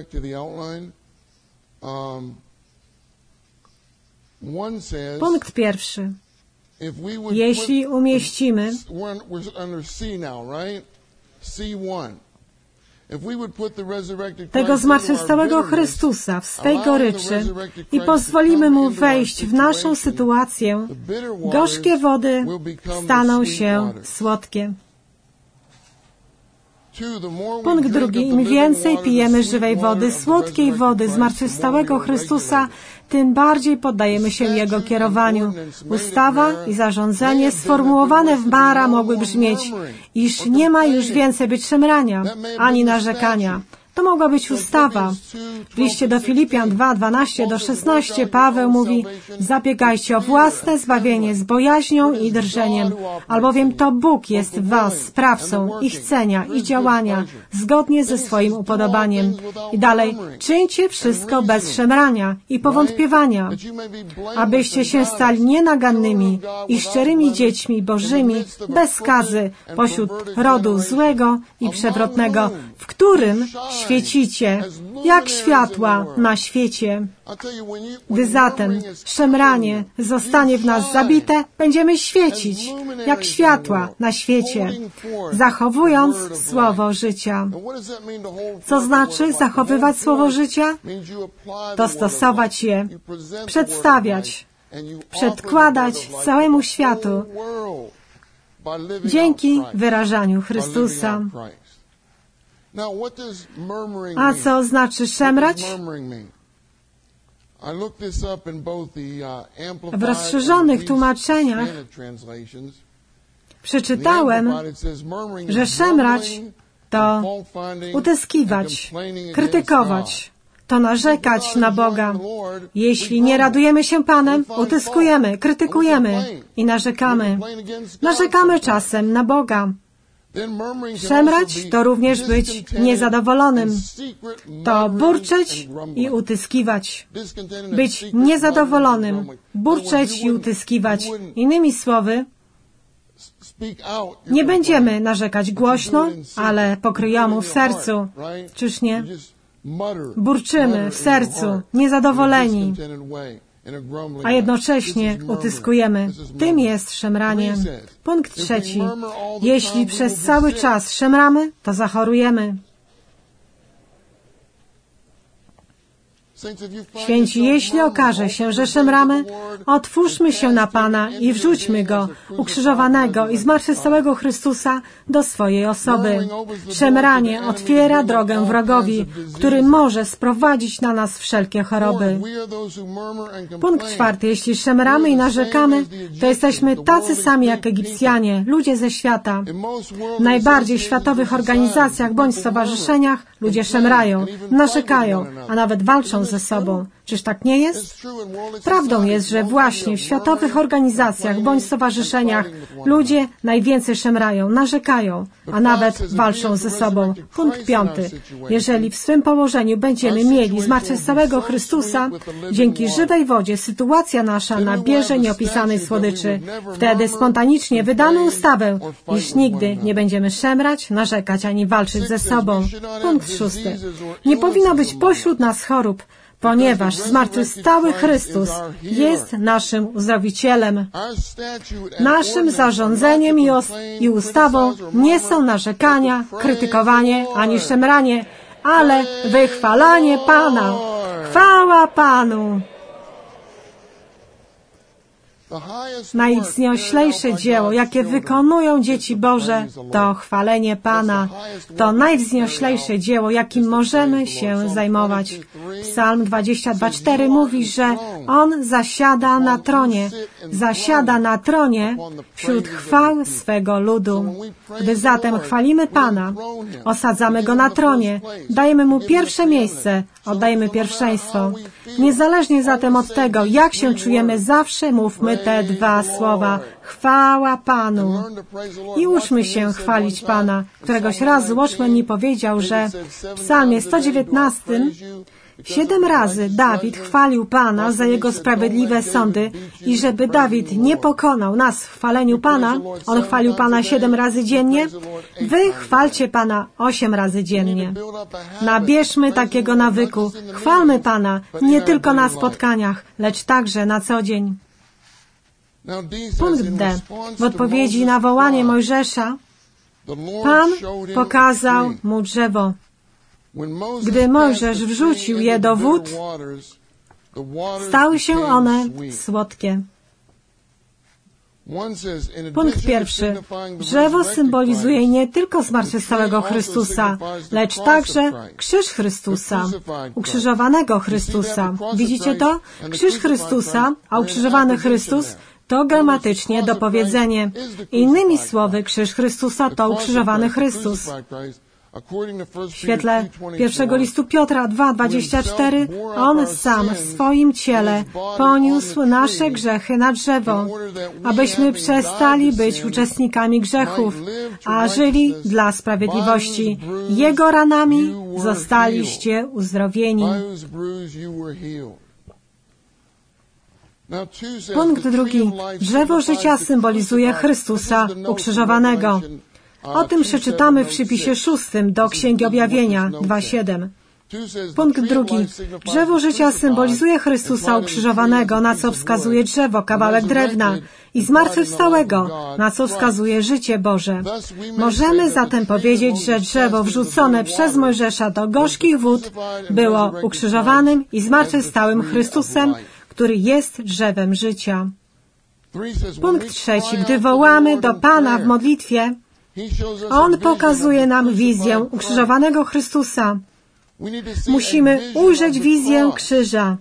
Punkt pierwszy. Jeśli umieścimy tego zmartwychwstałego Chrystusa w swej goryczy i pozwolimy Mu wejść w naszą sytuację, gorzkie wody staną się słodkie. Punkt drugi. Im więcej pijemy żywej wody, słodkiej wody zmartwychwstałego Chrystusa, tym bardziej poddajemy się Jego kierowaniu. Ustawa i zarządzenie sformułowane w Mara mogły brzmieć, iż nie ma już więcej być szemrania, ani narzekania. To mogła być ustawa. W liście do Filipian dwa, dwanaście do szesnaście Paweł mówi: zabiegajcie o własne zbawienie z bojaźnią i drżeniem, albowiem to Bóg jest w was sprawcą i chcenia, i działania, zgodnie ze swoim upodobaniem. I dalej, czyńcie wszystko bez szemrania i powątpiewania, abyście się stali nienagannymi i szczerymi dziećmi Bożymi, bez skazy, pośród rodu złego i przewrotnego, w którym świecicie, jak światła na świecie. Gdy zatem szemranie zostanie w nas zabite, będziemy świecić, jak światła na świecie, zachowując słowo życia. Co znaczy zachowywać słowo życia? To stosować je, przedstawiać, przedkładać całemu światu dzięki wyrażaniu Chrystusa. A co znaczy szemrać? W rozszerzonych tłumaczeniach przeczytałem, że szemrać to utyskiwać, krytykować, to narzekać na Boga. Jeśli nie radujemy się Panem, utyskujemy, krytykujemy i narzekamy. Narzekamy czasem na Boga. Szemrać to również być niezadowolonym. To burczeć i utyskiwać. Być niezadowolonym, burczeć i utyskiwać. Innymi słowy, nie będziemy narzekać głośno, ale pokryjomu w sercu. Czyż nie? Burczymy w sercu, niezadowoleni, a jednocześnie utyskujemy. Tym jest szemranie. Punkt trzeci. Jeśli przez cały czas szemramy, to zachorujemy. Święci, jeśli okaże się, że szemramy, otwórzmy się na Pana i wrzućmy Go, ukrzyżowanego i zmartwychwstałego Chrystusa, do swojej osoby. Szemranie otwiera drogę wrogowi, który może sprowadzić na nas wszelkie choroby. Punkt czwarty. Jeśli szemramy i narzekamy, to jesteśmy tacy sami jak Egipcjanie, ludzie ze świata. W najbardziej światowych organizacjach bądź stowarzyszeniach ludzie szemrają, narzekają, a nawet walczą ze sobą. Czyż tak nie jest? Prawdą jest, że właśnie w światowych organizacjach bądź stowarzyszeniach ludzie najwięcej szemrają, narzekają, a nawet walczą ze sobą. Punkt piąty. Jeżeli w swym położeniu będziemy mieli zmartwychwstałego Chrystusa, dzięki żywej wodzie sytuacja nasza nabierze nieopisanej słodyczy. Wtedy spontanicznie wydamy ustawę, iż nigdy nie będziemy szemrać, narzekać ani walczyć ze sobą. Punkt szósty. Nie powinno być pośród nas chorób, ponieważ zmartwychwstały Chrystus jest naszym uzdrowicielem. Naszym zarządzeniem i, os- i ustawą nie są narzekania, krytykowanie ani szemranie, ale wychwalanie Pana. Chwała Panu! Najwznioślejsze dzieło, jakie wykonują dzieci Boże, to chwalenie Pana. To najwznioślejsze dzieło, jakim możemy się zajmować. Psalm dwadzieścia dwa, cztery mówi, że On zasiada na tronie. Zasiada na tronie wśród chwał swego ludu. Gdy zatem chwalimy Pana, osadzamy Go na tronie, dajemy Mu pierwsze miejsce, oddajemy pierwszeństwo. Niezależnie zatem od tego, jak się czujemy, zawsze mówmy te dwa słowa. Chwała Panu. I uczmy się chwalić Pana. Któregoś razu Watchman mi powiedział, że w psalmie sto dziewiętnastym Siedem razy Dawid chwalił Pana za Jego sprawiedliwe sądy i żeby Dawid nie pokonał nas w chwaleniu Pana, on chwalił Pana siedem razy dziennie, wy chwalcie Pana osiem razy dziennie. Nabierzmy takiego nawyku. Chwalmy Pana nie tylko na spotkaniach, lecz także na co dzień. Punkt D. W odpowiedzi na wołanie Mojżesza Pan pokazał mu drzewo. Gdy Mojżesz wrzucił je do wód, stały się one słodkie. Punkt pierwszy. Drzewo symbolizuje nie tylko zmartwychwstałego Chrystusa, lecz także krzyż Chrystusa, ukrzyżowanego Chrystusa. Widzicie to? Krzyż Chrystusa, a ukrzyżowany Chrystus to gramatycznie dopowiedzenie. Innymi słowy, krzyż Chrystusa to ukrzyżowany Chrystus. W świetle pierwszego listu Piotra dwa, dwadzieścia cztery, On sam w swoim ciele poniósł nasze grzechy na drzewo, abyśmy przestali być uczestnikami grzechów, a żyli dla sprawiedliwości. Jego ranami zostaliście uzdrowieni. Punkt drugi. Drzewo życia symbolizuje Chrystusa ukrzyżowanego. O tym przeczytamy w przypisie szóstym do Księgi Objawienia dwa siedem. Punkt drugi. Drzewo życia symbolizuje Chrystusa ukrzyżowanego, na co wskazuje drzewo, kawałek drewna, i zmartwychwstałego, na co wskazuje życie Boże. Możemy zatem powiedzieć, że drzewo wrzucone przez Mojżesza do gorzkich wód było ukrzyżowanym i zmartwychwstałym Chrystusem, który jest drzewem życia. Punkt trzeci. Gdy wołamy do Pana w modlitwie, On pokazuje nam wizję ukrzyżowanego Chrystusa. Musimy ujrzeć wizję krzyża.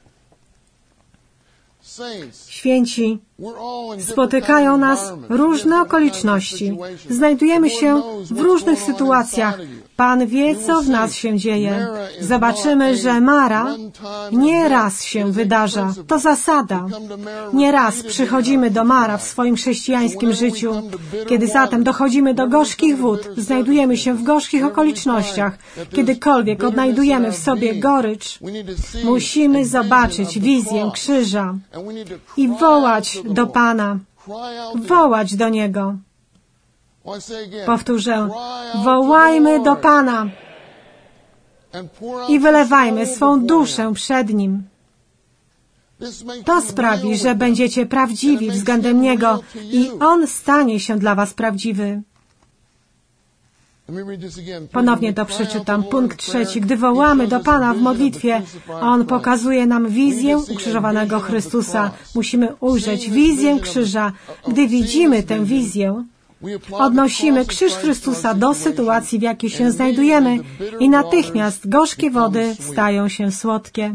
Święci, spotykają nas różne okoliczności. Znajdujemy się w różnych sytuacjach. Pan wie, co w nas się dzieje. Zobaczymy, że Mara nie raz się wydarza. To zasada. Nie raz przychodzimy do Mara w swoim chrześcijańskim życiu. Kiedy zatem dochodzimy do gorzkich wód, znajdujemy się w gorzkich okolicznościach, kiedykolwiek odnajdujemy w sobie gorycz, musimy zobaczyć wizję krzyża i wołać do Pana, wołać do Niego. Powtórzę, wołajmy do Pana i wylewajmy swą duszę przed Nim. To sprawi, że będziecie prawdziwi względem Niego i On stanie się dla was prawdziwy. Ponownie to przeczytam. Punkt trzeci. Gdy wołamy do Pana w modlitwie, On pokazuje nam wizję ukrzyżowanego Chrystusa. Musimy ujrzeć wizję krzyża. Gdy widzimy tę wizję, odnosimy krzyż Chrystusa do sytuacji, w jakiej się znajdujemy i natychmiast gorzkie wody stają się słodkie.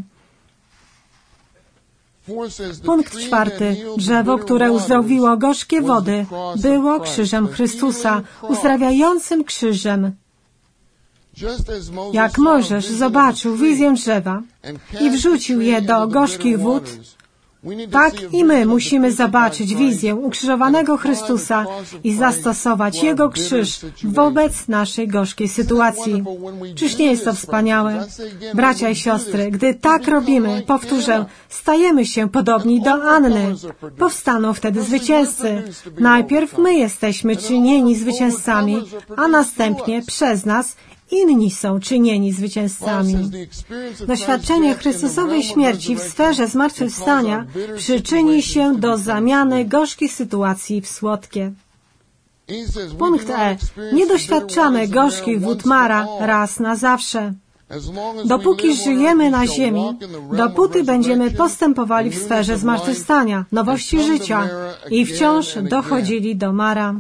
Punkt czwarty. Drzewo, które uzdrowiło gorzkie wody, było krzyżem Chrystusa, uzdrawiającym krzyżem. Jak Mojżesz zobaczył wizję drzewa i wrzucił je do gorzkich wód, tak i my musimy zobaczyć wizję ukrzyżowanego Chrystusa i zastosować Jego krzyż wobec naszej gorzkiej sytuacji. Czyż nie jest to wspaniałe? Bracia i siostry, gdy tak robimy, powtórzę, stajemy się podobni do Anny. Powstaną wtedy zwycięzcy. Najpierw my jesteśmy czynieni zwycięzcami, a następnie przez nas inni są czynieni zwycięzcami. Doświadczenie Chrystusowej śmierci w sferze zmartwychwstania przyczyni się do zamiany gorzkich sytuacji w słodkie. Punkt E. Nie doświadczamy gorzkich wód Mara raz na zawsze. Dopóki żyjemy na ziemi, dopóty będziemy postępowali w sferze zmartwychwstania, nowości życia i wciąż dochodzili do Mara.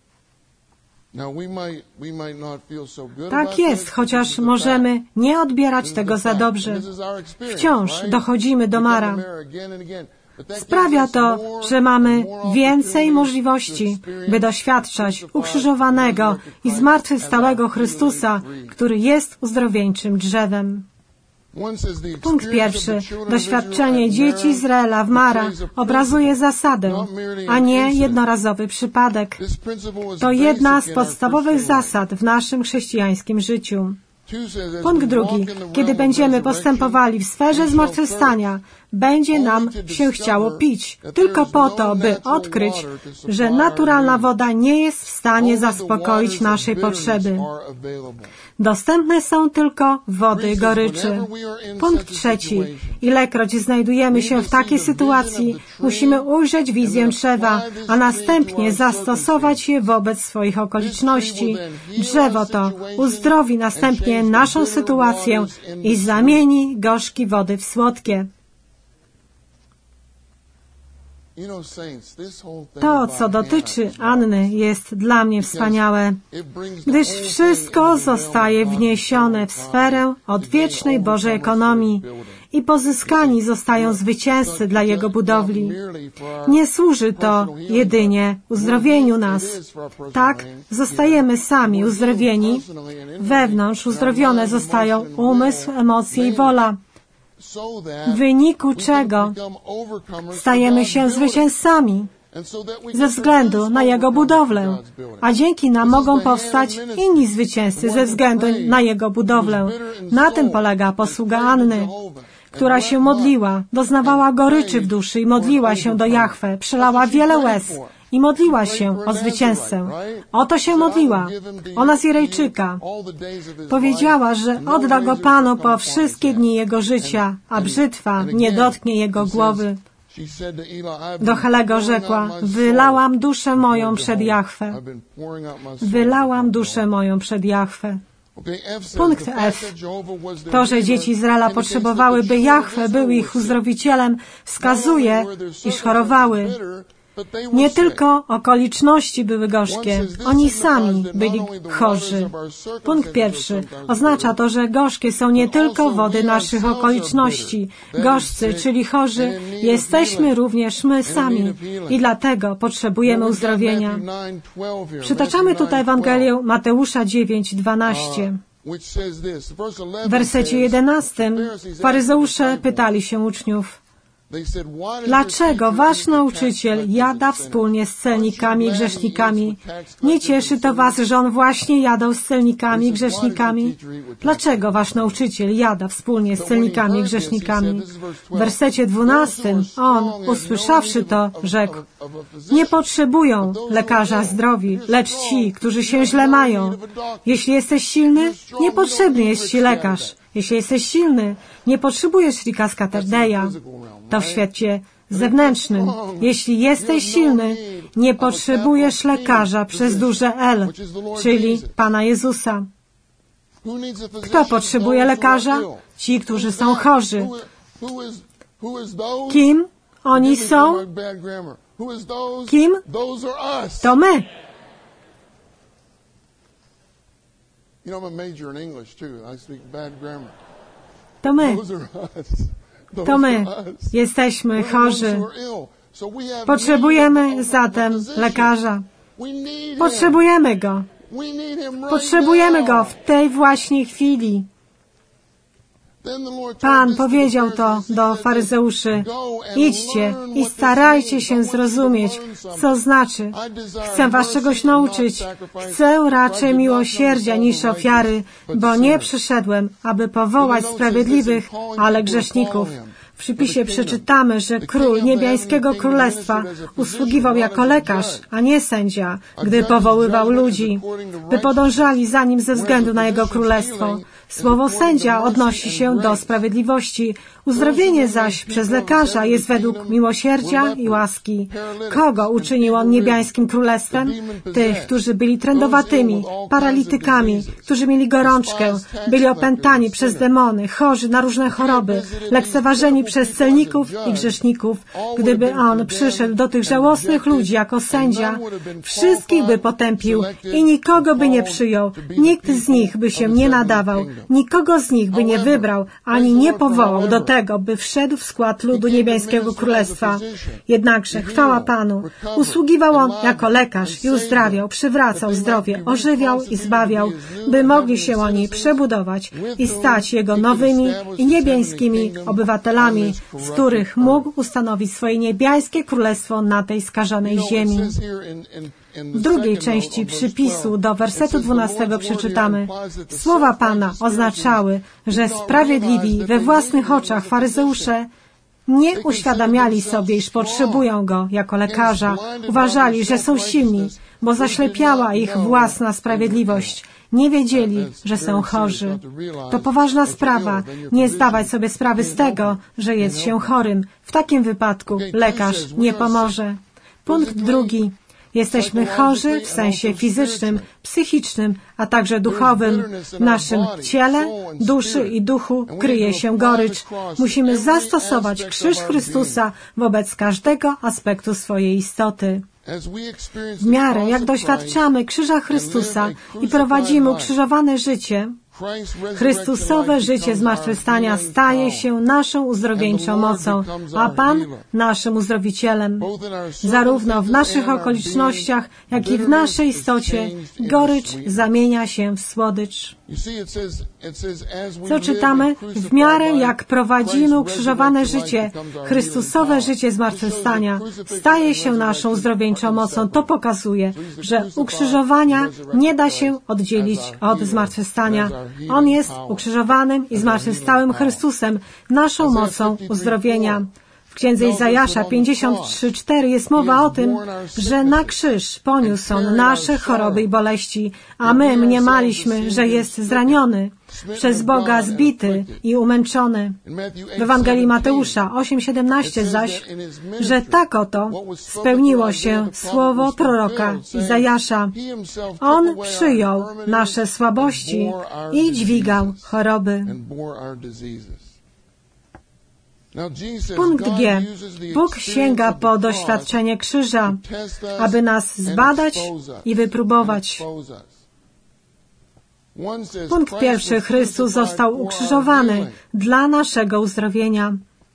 Tak jest, chociaż możemy nie odbierać tego za dobrze. Wciąż dochodzimy do Mara. Sprawia to, że mamy więcej możliwości, by doświadczać ukrzyżowanego i zmartwychwstałego Chrystusa, który jest uzdrowieńczym drzewem. Punkt pierwszy. Doświadczenie dzieci Izraela w Mara obrazuje zasadę, a nie jednorazowy przypadek. To jedna z podstawowych zasad w naszym chrześcijańskim życiu. Punkt drugi. Kiedy będziemy postępowali w sferze zmartwychwstania, będzie nam się chciało pić, tylko po to, by odkryć, że naturalna woda nie jest w stanie zaspokoić naszej potrzeby. Dostępne są tylko wody goryczy. Punkt trzeci. Ilekroć znajdujemy się w takiej sytuacji, musimy ujrzeć wizję drzewa, a następnie zastosować je wobec swoich okoliczności. Drzewo to uzdrowi następnie naszą sytuację i zamieni gorzkie wody w słodkie. To, co dotyczy Anny, jest dla mnie wspaniałe, gdyż wszystko zostaje wniesione w sferę odwiecznej Bożej ekonomii i pozyskani zostają zwycięzcy dla Jego budowli. Nie służy to jedynie uzdrowieniu nas. Tak, zostajemy sami uzdrowieni. Wewnątrz uzdrowione zostają umysł, emocje i wola, w wyniku czego stajemy się zwycięzcami ze względu na Jego budowlę, a dzięki nam mogą powstać inni zwycięzcy ze względu na Jego budowlę. Na tym polega posługa Anny, która się modliła, doznawała goryczy w duszy i modliła się do Jahwe, przelała wiele łez i modliła się o zwycięzcę. O to się modliła. Ona z Jerejczyka. Powiedziała, że odda go Panu po wszystkie dni jego życia, a brzytwa nie dotknie jego głowy. Do Helego rzekła: wylałam duszę moją przed Jahwe. Wylałam duszę moją przed Jahwe. Punkt F. To, że dzieci Izraela potrzebowały, by Jahwe był ich uzdrowicielem, wskazuje, iż chorowały. Nie tylko okoliczności były gorzkie, oni sami byli chorzy. Punkt pierwszy. Oznacza to, że gorzkie są nie tylko wody naszych okoliczności. Gorzcy, czyli chorzy, jesteśmy również my sami i dlatego potrzebujemy uzdrowienia. Przytaczamy tutaj Ewangelię Mateusza dziewięć, dwanaście. W wersecie jedenastym faryzeusze pytali się uczniów: dlaczego wasz nauczyciel jada wspólnie z celnikami i grzesznikami? Nie cieszy to was, że on właśnie jadał z celnikami i grzesznikami? Dlaczego wasz nauczyciel jada wspólnie z celnikami i grzesznikami? W wersecie dwunastym on, usłyszawszy to, rzekł: nie potrzebują lekarza zdrowi, lecz ci, którzy się źle mają. Jeśli jesteś silny, niepotrzebny jest ci lekarz. Jeśli jesteś silny, nie potrzebujesz Rika Scatterdeya. To w świecie zewnętrznym. Jeśli jesteś silny, nie potrzebujesz lekarza przez duże L, czyli Pana Jezusa. Kto potrzebuje lekarza? Ci, którzy są chorzy. Kim oni są? Kim? To my. To my. To my jesteśmy chorzy. Potrzebujemy zatem lekarza. Potrzebujemy go. Potrzebujemy go w tej właśnie chwili. Pan powiedział to do faryzeuszy: idźcie i starajcie się zrozumieć, co znaczy: chcę was czegoś nauczyć, chcę raczej miłosierdzia niż ofiary, bo nie przyszedłem, aby powołać sprawiedliwych, ale grzeszników. W przypisie przeczytamy, że król niebiańskiego królestwa usługiwał jako lekarz, a nie sędzia, gdy powoływał ludzi, by podążali za nim ze względu na jego królestwo. Słowo sędzia odnosi się do sprawiedliwości, uzdrowienie zaś przez lekarza jest według miłosierdzia i łaski. Kogo uczynił on niebiańskim królestwem? Tych, którzy byli trędowatymi, paralitykami, którzy mieli gorączkę, byli opętani przez demony, chorzy na różne choroby, lekceważeni przez celników i grzeszników. Gdyby on przyszedł do tych żałosnych ludzi jako sędzia, wszystkich by potępił i nikogo by nie przyjął. Nikt z nich by się nie nadawał. Nikogo z nich by nie wybrał, ani nie powołał do tego, by wszedł w skład ludu niebiańskiego królestwa. Jednakże, chwała Panu, usługiwał on jako lekarz i uzdrawiał, przywracał zdrowie, ożywiał i zbawiał, by mogli się oni przebudować i stać Jego nowymi i niebiańskimi obywatelami, z których mógł ustanowić swoje niebiańskie królestwo na tej skażonej ziemi. W drugiej części przypisu do wersetu dwunastego przeczytamy: Słowa Pana oznaczały, że sprawiedliwi we własnych oczach faryzeusze nie uświadamiali sobie, iż potrzebują Go jako lekarza. Uważali, że są silni, bo zaślepiała ich własna sprawiedliwość. Nie wiedzieli, że są chorzy. To poważna sprawa, nie zdawać sobie sprawy z tego, że jest się chorym. W takim wypadku lekarz nie pomoże. Punkt drugi. Jesteśmy chorzy w sensie fizycznym, psychicznym, a także duchowym. W naszym ciele, duszy i duchu kryje się gorycz. Musimy zastosować krzyż Chrystusa wobec każdego aspektu swojej istoty. W miarę jak doświadczamy krzyża Chrystusa i prowadzimy ukrzyżowane życie, Chrystusowe życie zmartwychwstania staje się naszą uzdrowieńczą mocą, a Pan naszym uzdrowicielem. Zarówno w naszych okolicznościach, jak i w naszej istocie gorycz zamienia się w słodycz. Co czytamy? W miarę jak prowadzimy ukrzyżowane życie, Chrystusowe życie zmartwychwstania staje się naszą uzdrowieńczą mocą. To pokazuje, że ukrzyżowania nie da się oddzielić od zmartwychwstania. On jest ukrzyżowanym i zmartwychwstałym Chrystusem, naszą mocą uzdrowienia. W Księdze Izajasza pięćdziesiąt trzy cztery jest mowa o tym, że na krzyż poniósł On nasze choroby i boleści, a my mniemaliśmy, że jest zraniony, przez Boga zbity i umęczony. W Ewangelii Mateusza osiem siedemnaście zaś, że tak oto spełniło się słowo proroka Izajasza. On przyjął nasze słabości i dźwigał choroby. Punkt G. Bóg sięga po doświadczenie krzyża, aby nas zbadać i wypróbować. Punkt pierwszy. Chrystus został ukrzyżowany dla naszego uzdrowienia.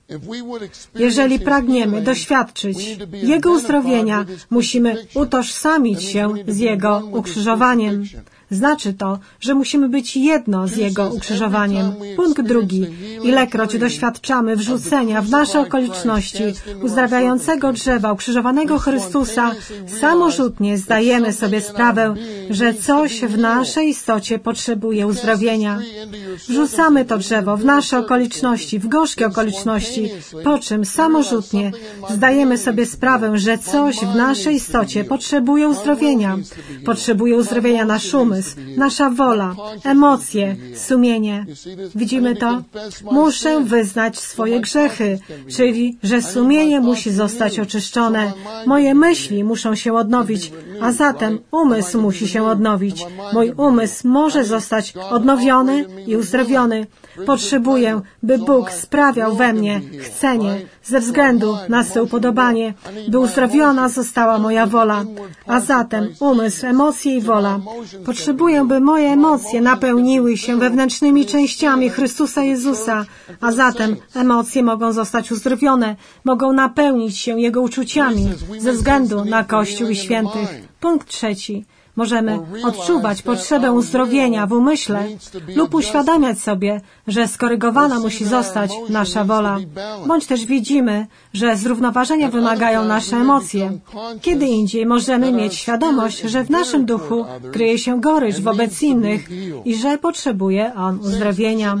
Jeżeli pragniemy doświadczyć Jego uzdrowienia, musimy utożsamić się z Jego ukrzyżowaniem. Znaczy to, że musimy być jedno z Jego ukrzyżowaniem. Punkt drugi. Ilekroć doświadczamy wrzucenia w nasze okoliczności uzdrawiającego drzewa ukrzyżowanego Chrystusa, samorzutnie zdajemy sobie sprawę, że coś w naszej istocie potrzebuje uzdrowienia. Wrzucamy to drzewo w nasze okoliczności, w gorzkie okoliczności, po czym samorzutnie zdajemy sobie sprawę, że coś w naszej istocie potrzebuje uzdrowienia. Potrzebuje uzdrowienia nasz umysł, nasza wola, emocje, sumienie. Widzimy to? Muszę wyznać swoje grzechy, czyli, że sumienie musi zostać oczyszczone. Moje myśli muszą się odnowić, a zatem umysł musi się odnowić. Mój umysł może zostać odnowiony i uzdrowiony. Potrzebuję, by Bóg sprawiał we mnie chcenie, ze względu na swe upodobanie, by uzdrowiona została moja wola. A zatem umysł, emocje i wola. Potrzebuję, by moje emocje napełniły się wewnętrznymi częściami Chrystusa Jezusa, a zatem emocje mogą zostać uzdrowione, mogą napełnić się Jego uczuciami ze względu na Kościół i świętych. Punkt trzeci. Możemy odczuwać potrzebę uzdrowienia w umyśle lub uświadamiać sobie, że skorygowana musi zostać nasza wola. Bądź też widzimy, że zrównoważenia wymagają nasze emocje. Kiedy indziej możemy mieć świadomość, że w naszym duchu kryje się gorycz wobec innych i że potrzebuje on uzdrowienia.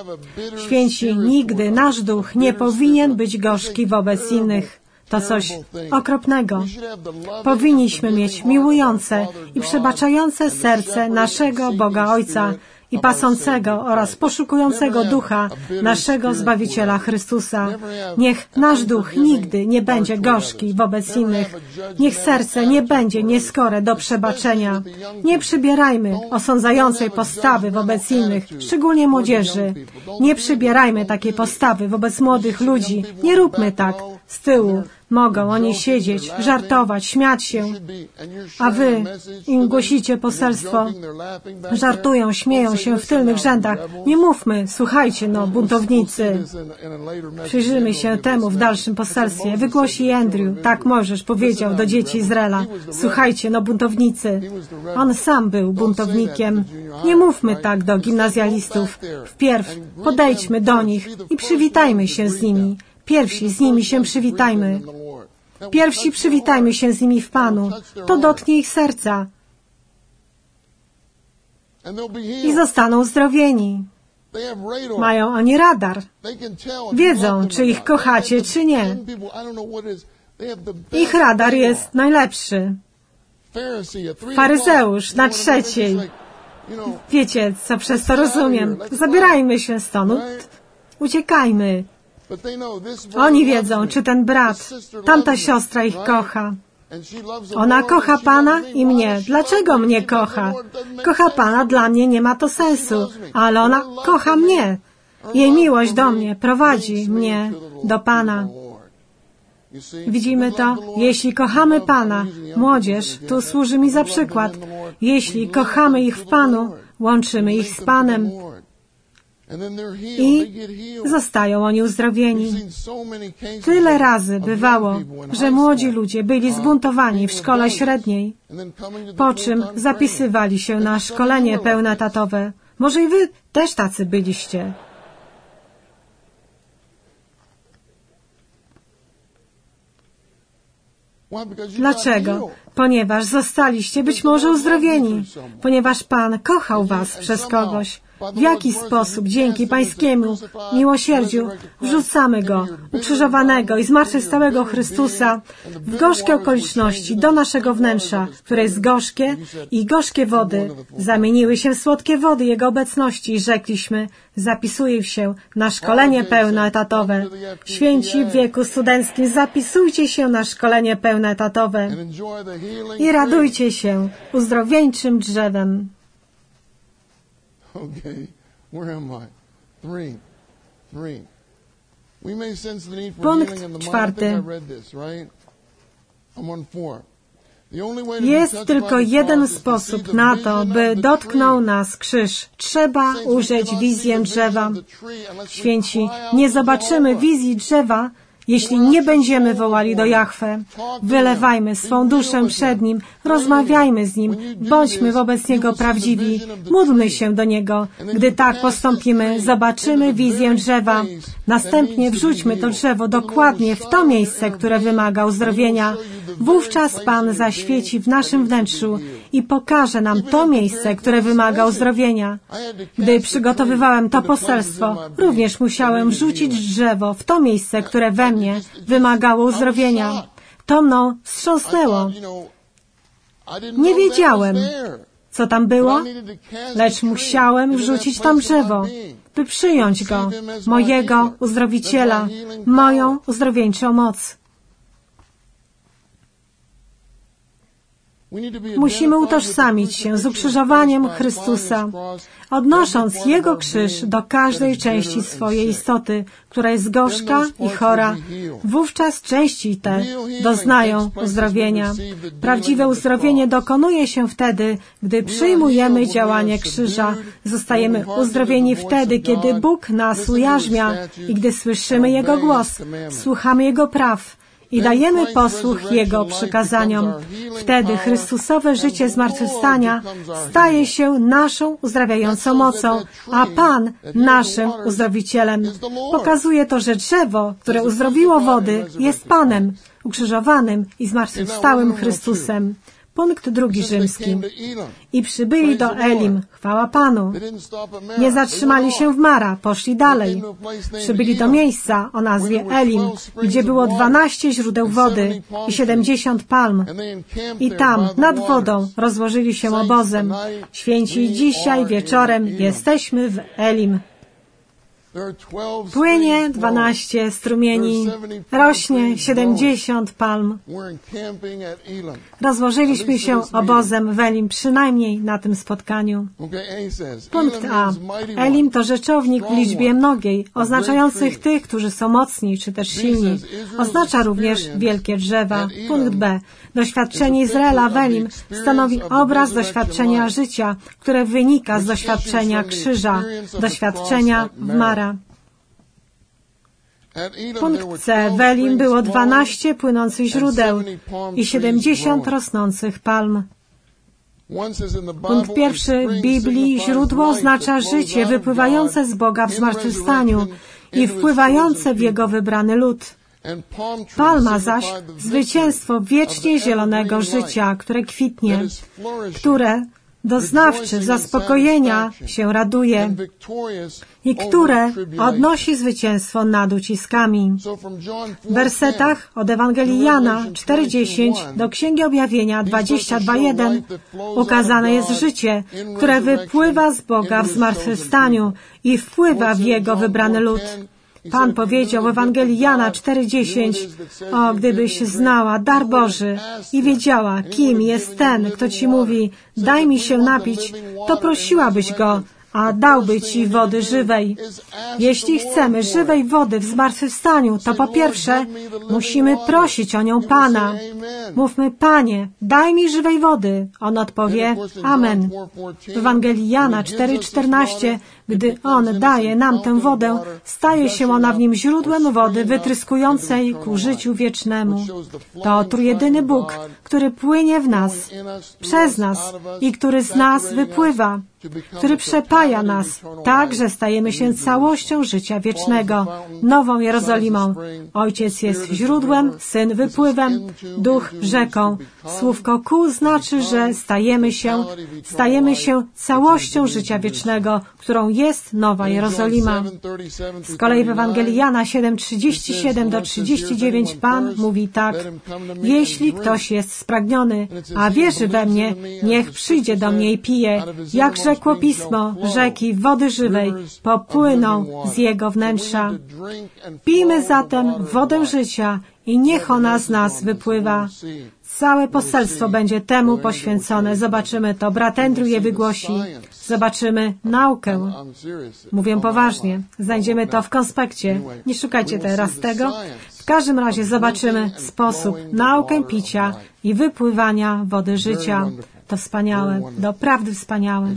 Święci, nigdy nasz duch nie powinien być gorzki wobec innych. To coś okropnego. Powinniśmy mieć miłujące i przebaczające serce naszego Boga Ojca i pasącego oraz poszukującego ducha naszego Zbawiciela Chrystusa. Niech nasz duch nigdy nie będzie gorzki wobec innych. Niech serce nie będzie nieskore do przebaczenia. Nie przybierajmy osądzającej postawy wobec innych, szczególnie młodzieży. Nie przybierajmy takiej postawy wobec młodych ludzi. Nie róbmy tak. Z tyłu mogą oni siedzieć, żartować, śmiać się, a wy im głosicie poselstwo, żartują, śmieją się w tylnych rzędach. Nie mówmy, słuchajcie, no, buntownicy. Przyjrzyjmy się temu w dalszym poselstwie. Wygłosi Andrew, tak Mojżesz powiedział do dzieci Izraela. Słuchajcie, no, buntownicy. On sam był buntownikiem. Nie mówmy tak do gimnazjalistów. Wpierw podejdźmy do nich i przywitajmy się z nimi. Pierwsi z nimi się przywitajmy. Pierwsi przywitajmy się z nimi w Panu. To dotknie ich serca. I zostaną uzdrowieni. Mają oni radar. Wiedzą, czy ich kochacie, czy nie. Ich radar jest najlepszy. Faryzeusz na trzeciej. Wiecie, co przez to rozumiem. Zabierajmy się stąd. Uciekajmy. Oni wiedzą, czy ten brat, tamta siostra ich kocha. Ona kocha Pana i mnie. Dlaczego mnie kocha? Kocha Pana, dla mnie nie ma to sensu, ale ona kocha mnie. Jej miłość do mnie prowadzi mnie do Pana. Widzimy to? Jeśli kochamy Pana, młodzież, tu służy mi za przykład. Jeśli kochamy ich w Panu, łączymy ich z Panem. I zostają oni uzdrowieni. Tyle razy bywało, że młodzi ludzie byli zbuntowani w szkole średniej, po czym zapisywali się na szkolenie pełnoetatowe. Może i wy też tacy byliście. Dlaczego? Ponieważ zostaliście być może uzdrowieni, ponieważ Pan kochał was przez kogoś. W jaki sposób dzięki Pańskiemu miłosierdziu wrzucamy Go, ukrzyżowanego i zmartwychwstałego Chrystusa, w gorzkie okoliczności do naszego wnętrza, które jest gorzkie, i gorzkie wody zamieniły się w słodkie wody Jego obecności i rzekliśmy, zapisuję się na szkolenie pełnoetatowe. Święci w wieku studenckim, zapisujcie się na szkolenie pełnoetatowe i radujcie się uzdrowieńczym drzewem. Okay, where am I? Three. Three. We may sense the need for Punkt healing in the mind. I czwarty. think I read this, right? I'm on four. The only way to be Jest touched tylko by the jeden cross is to see sposób the na vision to, of by the dotknął tree. nas krzyż. Trzeba Saints, we ujrzeć cannot see wizję the drzewa. vision of the tree unless we Święci, cry out nie to zobaczymy Jehovah. wizji drzewa, jeśli nie będziemy wołali do Jahwe. Wylewajmy swą duszę przed Nim, rozmawiajmy z Nim, bądźmy wobec Niego prawdziwi, módlmy się do Niego. Gdy tak postąpimy, zobaczymy wizję drzewa. Następnie wrzućmy to drzewo dokładnie w to miejsce, które wymaga uzdrowienia. Wówczas Pan zaświeci w naszym wnętrzu i pokaże nam to miejsce, które wymaga uzdrowienia. Gdy przygotowywałem to poselstwo, również musiałem wrzucić drzewo w to miejsce, które we mnie wymagało uzdrowienia. To mną wstrząsnęło. Nie wiedziałem, co tam było, lecz musiałem wrzucić tam drzewo, by przyjąć go, mojego uzdrowiciela, moją uzdrowieńczą moc. Musimy utożsamić się z ukrzyżowaniem Chrystusa, odnosząc Jego krzyż do każdej części swojej istoty, która jest gorzka i chora. Wówczas części te doznają uzdrowienia. Prawdziwe uzdrowienie dokonuje się wtedy, gdy przyjmujemy działanie krzyża. Zostajemy uzdrowieni wtedy, kiedy Bóg nas ujarzmia i gdy słyszymy Jego głos, słuchamy Jego praw i dajemy posłuch Jego przykazaniom. Wtedy Chrystusowe życie zmartwychwstania staje się naszą uzdrawiającą mocą, a Pan naszym uzdrowicielem. Pokazuje to, że drzewo, które uzdrowiło wody, jest Panem, ukrzyżowanym i zmartwychwstałym Chrystusem. Punkt drugi rzymski. I przybyli do Elim, chwała Panu. Nie zatrzymali się w Mara, poszli dalej. Przybyli do miejsca o nazwie Elim, gdzie było dwanaście źródeł wody i siedemdziesiąt palm. I tam, nad wodą, rozłożyli się obozem. Święci, dzisiaj wieczorem jesteśmy w Elim. Płynie dwanaście strumieni, rośnie siedemdziesiąt palm. Rozłożyliśmy się obozem w Elim, przynajmniej na tym spotkaniu. Punkt A. Elim to rzeczownik w liczbie mnogiej, oznaczających tych, którzy są mocni, czy też silni. Oznacza również wielkie drzewa. Punkt B. Doświadczenie Izraela w Elim stanowi obraz doświadczenia życia, które wynika z doświadczenia krzyża, doświadczenia w Mara. Punkt C. W Elim było dwanaście płynących źródeł i siedemdziesiąt rosnących palm. Punkt pierwszy w Biblii źródło oznacza życie wypływające z Boga w zmartwychwstaniu i wpływające w Jego wybrany lud. Palma zaś zwycięstwo wiecznie zielonego życia, które kwitnie, które doznawczy zaspokojenia się raduje i które odnosi zwycięstwo nad uciskami. W wersetach od Ewangelii Jana cztery dziesięć do Księgi Objawienia dwadzieścia dwa jeden ukazane jest życie, które wypływa z Boga w zmartwychwstaniu i wpływa w Jego wybrany lud. Pan powiedział w Ewangelii Jana cztery dziesięć: o, gdybyś znała dar Boży i wiedziała, kim jest ten, kto Ci mówi, daj mi się napić, to prosiłabyś Go, a dałby Ci wody żywej. Jeśli chcemy żywej wody w zmartwychwstaniu, to po pierwsze musimy prosić o nią Pana. Mówmy: Panie, daj mi żywej wody. On odpowie: Amen. W Ewangelii Jana cztery czternaście: gdy On daje nam tę wodę, staje się ona w nim źródłem wody wytryskującej ku życiu wiecznemu. To trójjedyny Bóg, który płynie w nas, przez nas i który z nas wypływa, który przepaja nas, tak, że stajemy się całością życia wiecznego, nową Jerozolimą. Ojciec jest źródłem, Syn wypływem, Duch rzeką. Słówko ku znaczy, że stajemy się, stajemy się całością życia wiecznego, którą jest Nowa Jerozolima. Z kolei w Ewangelii Jana siedem trzydzieści siedem do trzydzieści dziewięć Pan mówi tak: jeśli ktoś jest spragniony, a wierzy we mnie, niech przyjdzie do mnie i pije. Jak rzekło Pismo, rzeki wody żywej popłyną z jego wnętrza. Pijmy zatem wodę życia i niech ona z nas wypływa. Całe poselstwo będzie temu poświęcone. Zobaczymy to. Brat Andrew je wygłosi. Zobaczymy naukę. Mówię poważnie. Znajdziemy to w konspekcie. Nie szukajcie teraz tego. W każdym razie zobaczymy sposób, naukę picia i wypływania wody życia. To wspaniałe, doprawdy wspaniałe.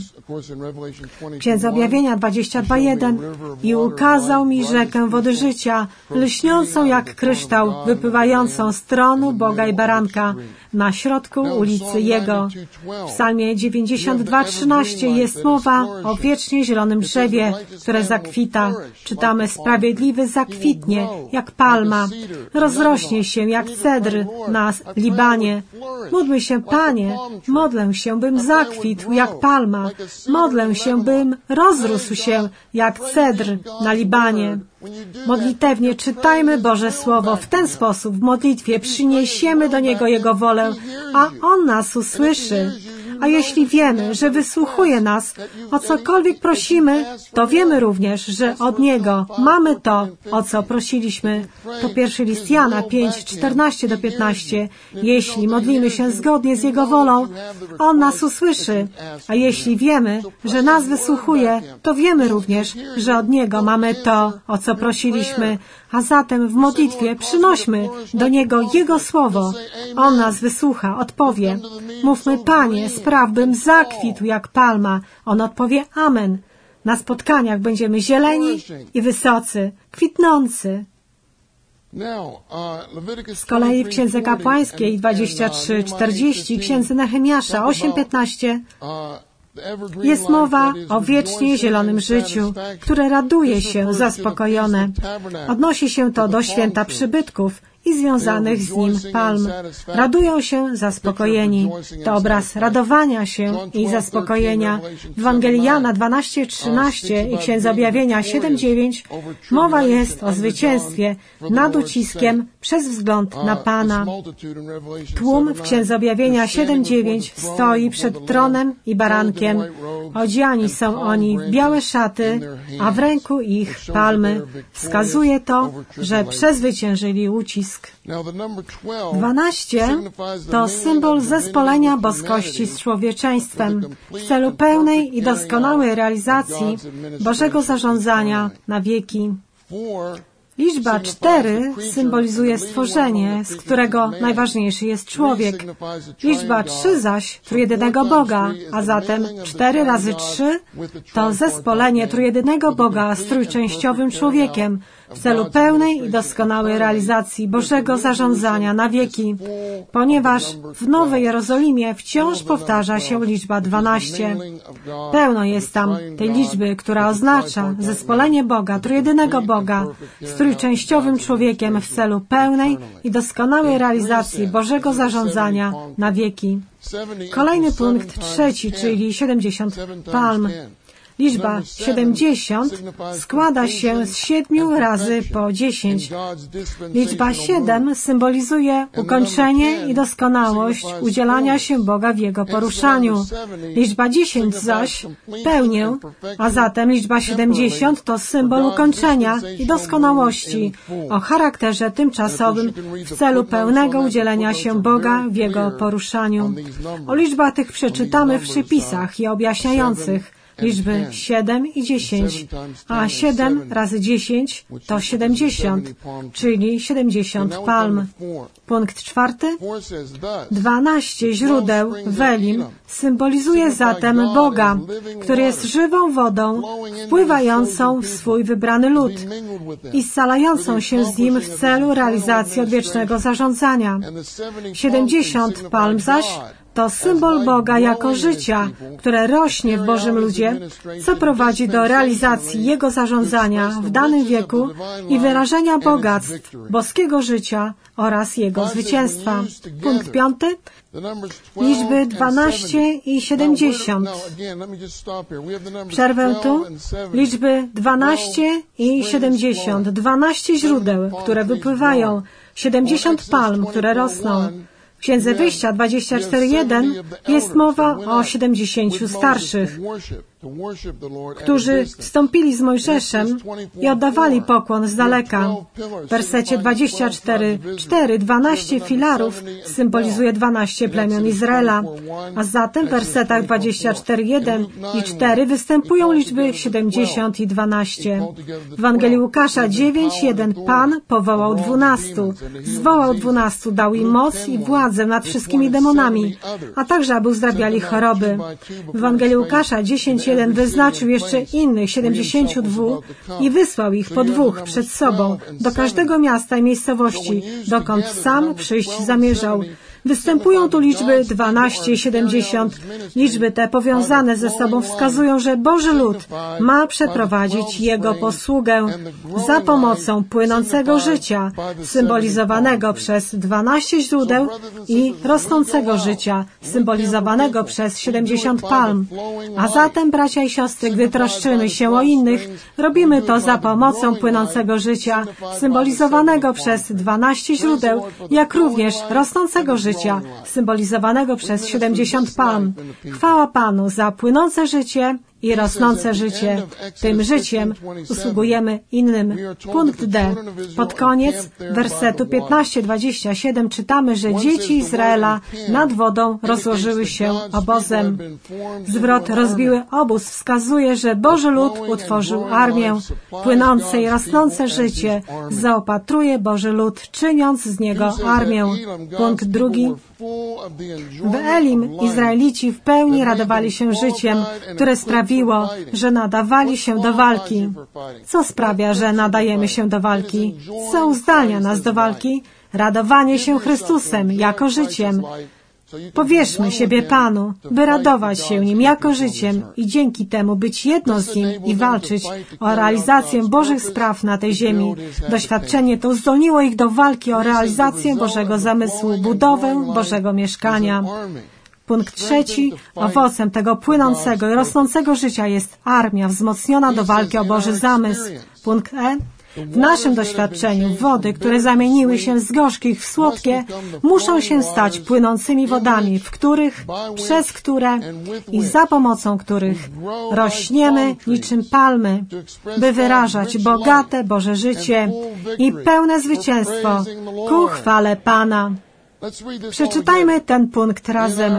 W Księdze Objawienia dwadzieścia dwa jeden: i ukazał mi rzekę wody życia, lśniącą jak kryształ, wypływającą z tronu Boga i Baranka, na środku ulicy Jego. W Psalmie dziewięćdziesiąt dwa trzynaście jest mowa o wiecznie zielonym drzewie, które zakwita. Czytamy: sprawiedliwy zakwitnie jak palma, rozrośnie się jak cedr na Libanie. Módlmy się: Panie, modlę się, bym zakwitł jak palma. Modlę się, bym rozrósł się jak cedr na Libanie. Modlitewnie czytajmy Boże Słowo. W ten sposób w modlitwie przyniesiemy do Niego Jego wolę, a On nas usłyszy. A jeśli wiemy, że wysłuchuje nas, o cokolwiek prosimy, to wiemy również, że od Niego mamy to, o co prosiliśmy. To pierwszy list Jana pięć czternaście do piętnaście. Jeśli modlimy się zgodnie z Jego wolą, On nas usłyszy. A jeśli wiemy, że nas wysłuchuje, to wiemy również, że od Niego mamy to, o co prosiliśmy. A zatem w modlitwie przynośmy do Niego Jego Słowo. On nas wysłucha, odpowie. Mówmy: Panie, spraw, bym zakwitł jak palma. On odpowie: Amen. Na spotkaniach będziemy zieleni i wysocy, kwitnący. Z kolei w Księdze Kapłańskiej dwadzieścia trzy czterdzieści, Księdze Nehemiasza osiem piętnaście jest mowa o wiecznie zielonym życiu, które raduje się zaspokojone. Odnosi się to do święta przybytków i związanych z nim palm. Radują się zaspokojeni. To obraz radowania się i zaspokojenia. W Ewangelii Jana dwanaście trzynaście i Księdze Objawienia siedem dziewięć mowa jest o zwycięstwie nad uciskiem przez wzgląd na Pana. Tłum w Księdze Objawienia siedem dziewięć stoi przed tronem i barankiem. Odziani są oni w białe szaty, a w ręku ich palmy. Wskazuje to, że przezwyciężyli ucisk. Dwanaście to symbol zespolenia boskości z człowieczeństwem w celu pełnej i doskonałej realizacji Bożego zarządzania na wieki. Liczba cztery symbolizuje stworzenie, z którego najważniejszy jest człowiek. Liczba trzy zaś trójjedynego Boga, a zatem cztery razy trzy to zespolenie trójjedynego Boga z trójczęściowym człowiekiem, w celu pełnej i doskonałej realizacji Bożego zarządzania na wieki, ponieważ w Nowej Jerozolimie wciąż powtarza się liczba dwanaście. Pełno jest tam tej liczby, która oznacza zespolenie Boga, trójjedynego Boga, z trójczęściowym człowiekiem w celu pełnej i doskonałej realizacji Bożego zarządzania na wieki. Kolejny punkt trzeci, czyli siedemdziesiąt palm. Liczba siedemdziesiąt składa się z siedmiu razy po dziesięć. Liczba siedem symbolizuje ukończenie i doskonałość udzielania się Boga w Jego poruszaniu. Liczba dziesięć zaś pełnię, a zatem liczba siedemdziesiąt to symbol ukończenia i doskonałości o charakterze tymczasowym w celu pełnego udzielenia się Boga w Jego poruszaniu. O liczbach tych przeczytamy w przypisach je objaśniających. Liczby siedem i dziesięć, a siedem razy dziesięć to siedemdziesiąt, czyli siedemdziesiąt palm. Punkt czwarty. Dwanaście źródeł w Elim symbolizuje zatem Boga, który jest żywą wodą wpływającą w swój wybrany lud i scalającą się z nim w celu realizacji odwiecznego zarządzania. siedemdziesiąt palm zaś to symbol Boga jako życia, które rośnie w Bożym ludzie, co prowadzi do realizacji Jego zarządzania w danym wieku i wyrażenia bogactw boskiego życia oraz Jego zwycięstwa. Punkt piąty. Liczby dwanaście i siedemdziesiąt. Przerwę tu. Liczby dwanaście i siedemdziesiąt. Dwanaście źródeł, które wypływają. siedemdziesiąt palm, które rosną. W Księdze Wyjścia dwadzieścia cztery jeden jest mowa o siedemdziesięciu starszych, którzy wstąpili z Mojżeszem i oddawali pokłon z daleka. W wersecie dwadzieścia cztery cztery dwanaście filarów symbolizuje dwanaście plemion Izraela, a zatem w wersetach dwadzieścia cztery jeden i cztery występują liczby siedemdziesiąt i dwanaście. W Ewangelii Łukasza dziewięć jeden Pan powołał dwunastu, zwołał dwunastu, dał im moc i władzę nad wszystkimi demonami, a także aby uzdrawiali choroby. W Ewangelii Łukasza dziesięć jeden wyznaczył jeszcze innych siedemdziesięciu dwóch i wysłał ich po dwóch przed sobą do każdego miasta i miejscowości, dokąd sam przyjść zamierzał. Występują tu liczby dwanaście i siedemdziesiąt. Liczby te powiązane ze sobą wskazują, że Boży lud ma przeprowadzić Jego posługę za pomocą płynącego życia, symbolizowanego przez dwanaście źródeł i rosnącego życia, symbolizowanego przez siedemdziesiąt palm. A zatem, bracia i siostry, gdy troszczymy się o innych, robimy to za pomocą płynącego życia, symbolizowanego przez dwanaście źródeł, jak również rosnącego życia, życia, symbolizowanego przez siedemdziesiąt palm. Chwała Panu za płynące życie i rosnące życie. Tym życiem usługujemy innym. Punkt D. Pod koniec wersetu piętnaście dwadzieścia siedem czytamy, że dzieci Izraela nad wodą rozłożyły się obozem. Zwrot rozbiły obóz wskazuje, że Boży lud utworzył armię. Płynące i rosnące życie zaopatruje Boży lud, czyniąc z niego armię. Punkt drugi. W Elim Izraelici w pełni radowali się życiem, które sprawiło, że nadawali się do walki. Co sprawia, że nadajemy się do walki? Co uzdalnia nas do walki? Radowanie się Chrystusem jako życiem. Powierzmy siebie Panu, by radować się Nim jako życiem i dzięki temu być jedno z Nim i walczyć o realizację Bożych spraw na tej ziemi. Doświadczenie to uzdolniło ich do walki o realizację Bożego zamysłu, budowę Bożego mieszkania. Punkt trzeci. Owocem tego płynącego i rosnącego życia jest armia wzmocniona do walki o Boży zamysł. Punkt E. W naszym doświadczeniu wody, które zamieniły się z gorzkich w słodkie, muszą się stać płynącymi wodami, w których, przez które i za pomocą których rośniemy niczym palmy, by wyrażać bogate Boże życie i pełne zwycięstwo ku chwale Pana. Przeczytajmy ten punkt razem.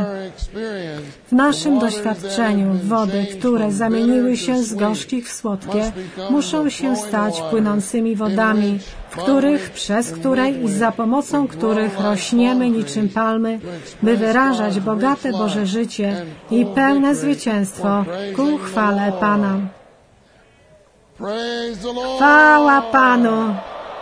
W naszym doświadczeniu wody, które zamieniły się z gorzkich w słodkie, muszą się stać płynącymi wodami, w których, przez które i za pomocą których rośniemy niczym palmy, by wyrażać bogate Boże życie i pełne zwycięstwo ku chwale Pana. Chwała Panu.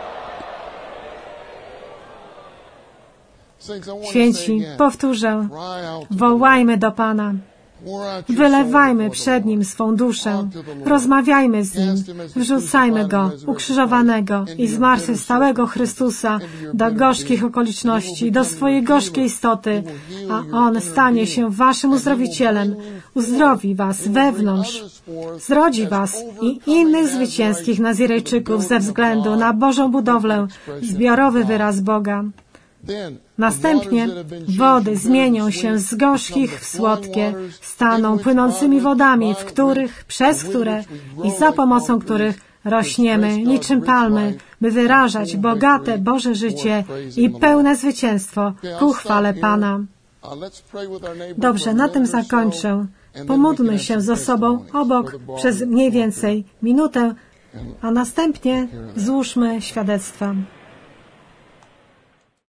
Święci, powtórzę, wołajmy do Pana. Wylewajmy przed Nim swą duszę, rozmawiajmy z Nim, wrzucajmy Go, ukrzyżowanego i zmartwychwstałego Chrystusa do gorzkich okoliczności, do swojej gorzkiej istoty, a On stanie się waszym uzdrowicielem, uzdrowi was wewnątrz, zrodzi was i innych zwycięskich Nazirejczyków ze względu na Bożą budowlę, zbiorowy wyraz Boga. Następnie wody zmienią się z gorzkich w słodkie, staną płynącymi wodami, w których, przez które i za pomocą których rośniemy niczym palmy, by wyrażać bogate Boże życie i pełne zwycięstwo ku chwale Pana. Dobrze, na tym zakończę. Pomódlmy się ze sobą obok przez mniej więcej minutę, a następnie złóżmy świadectwa.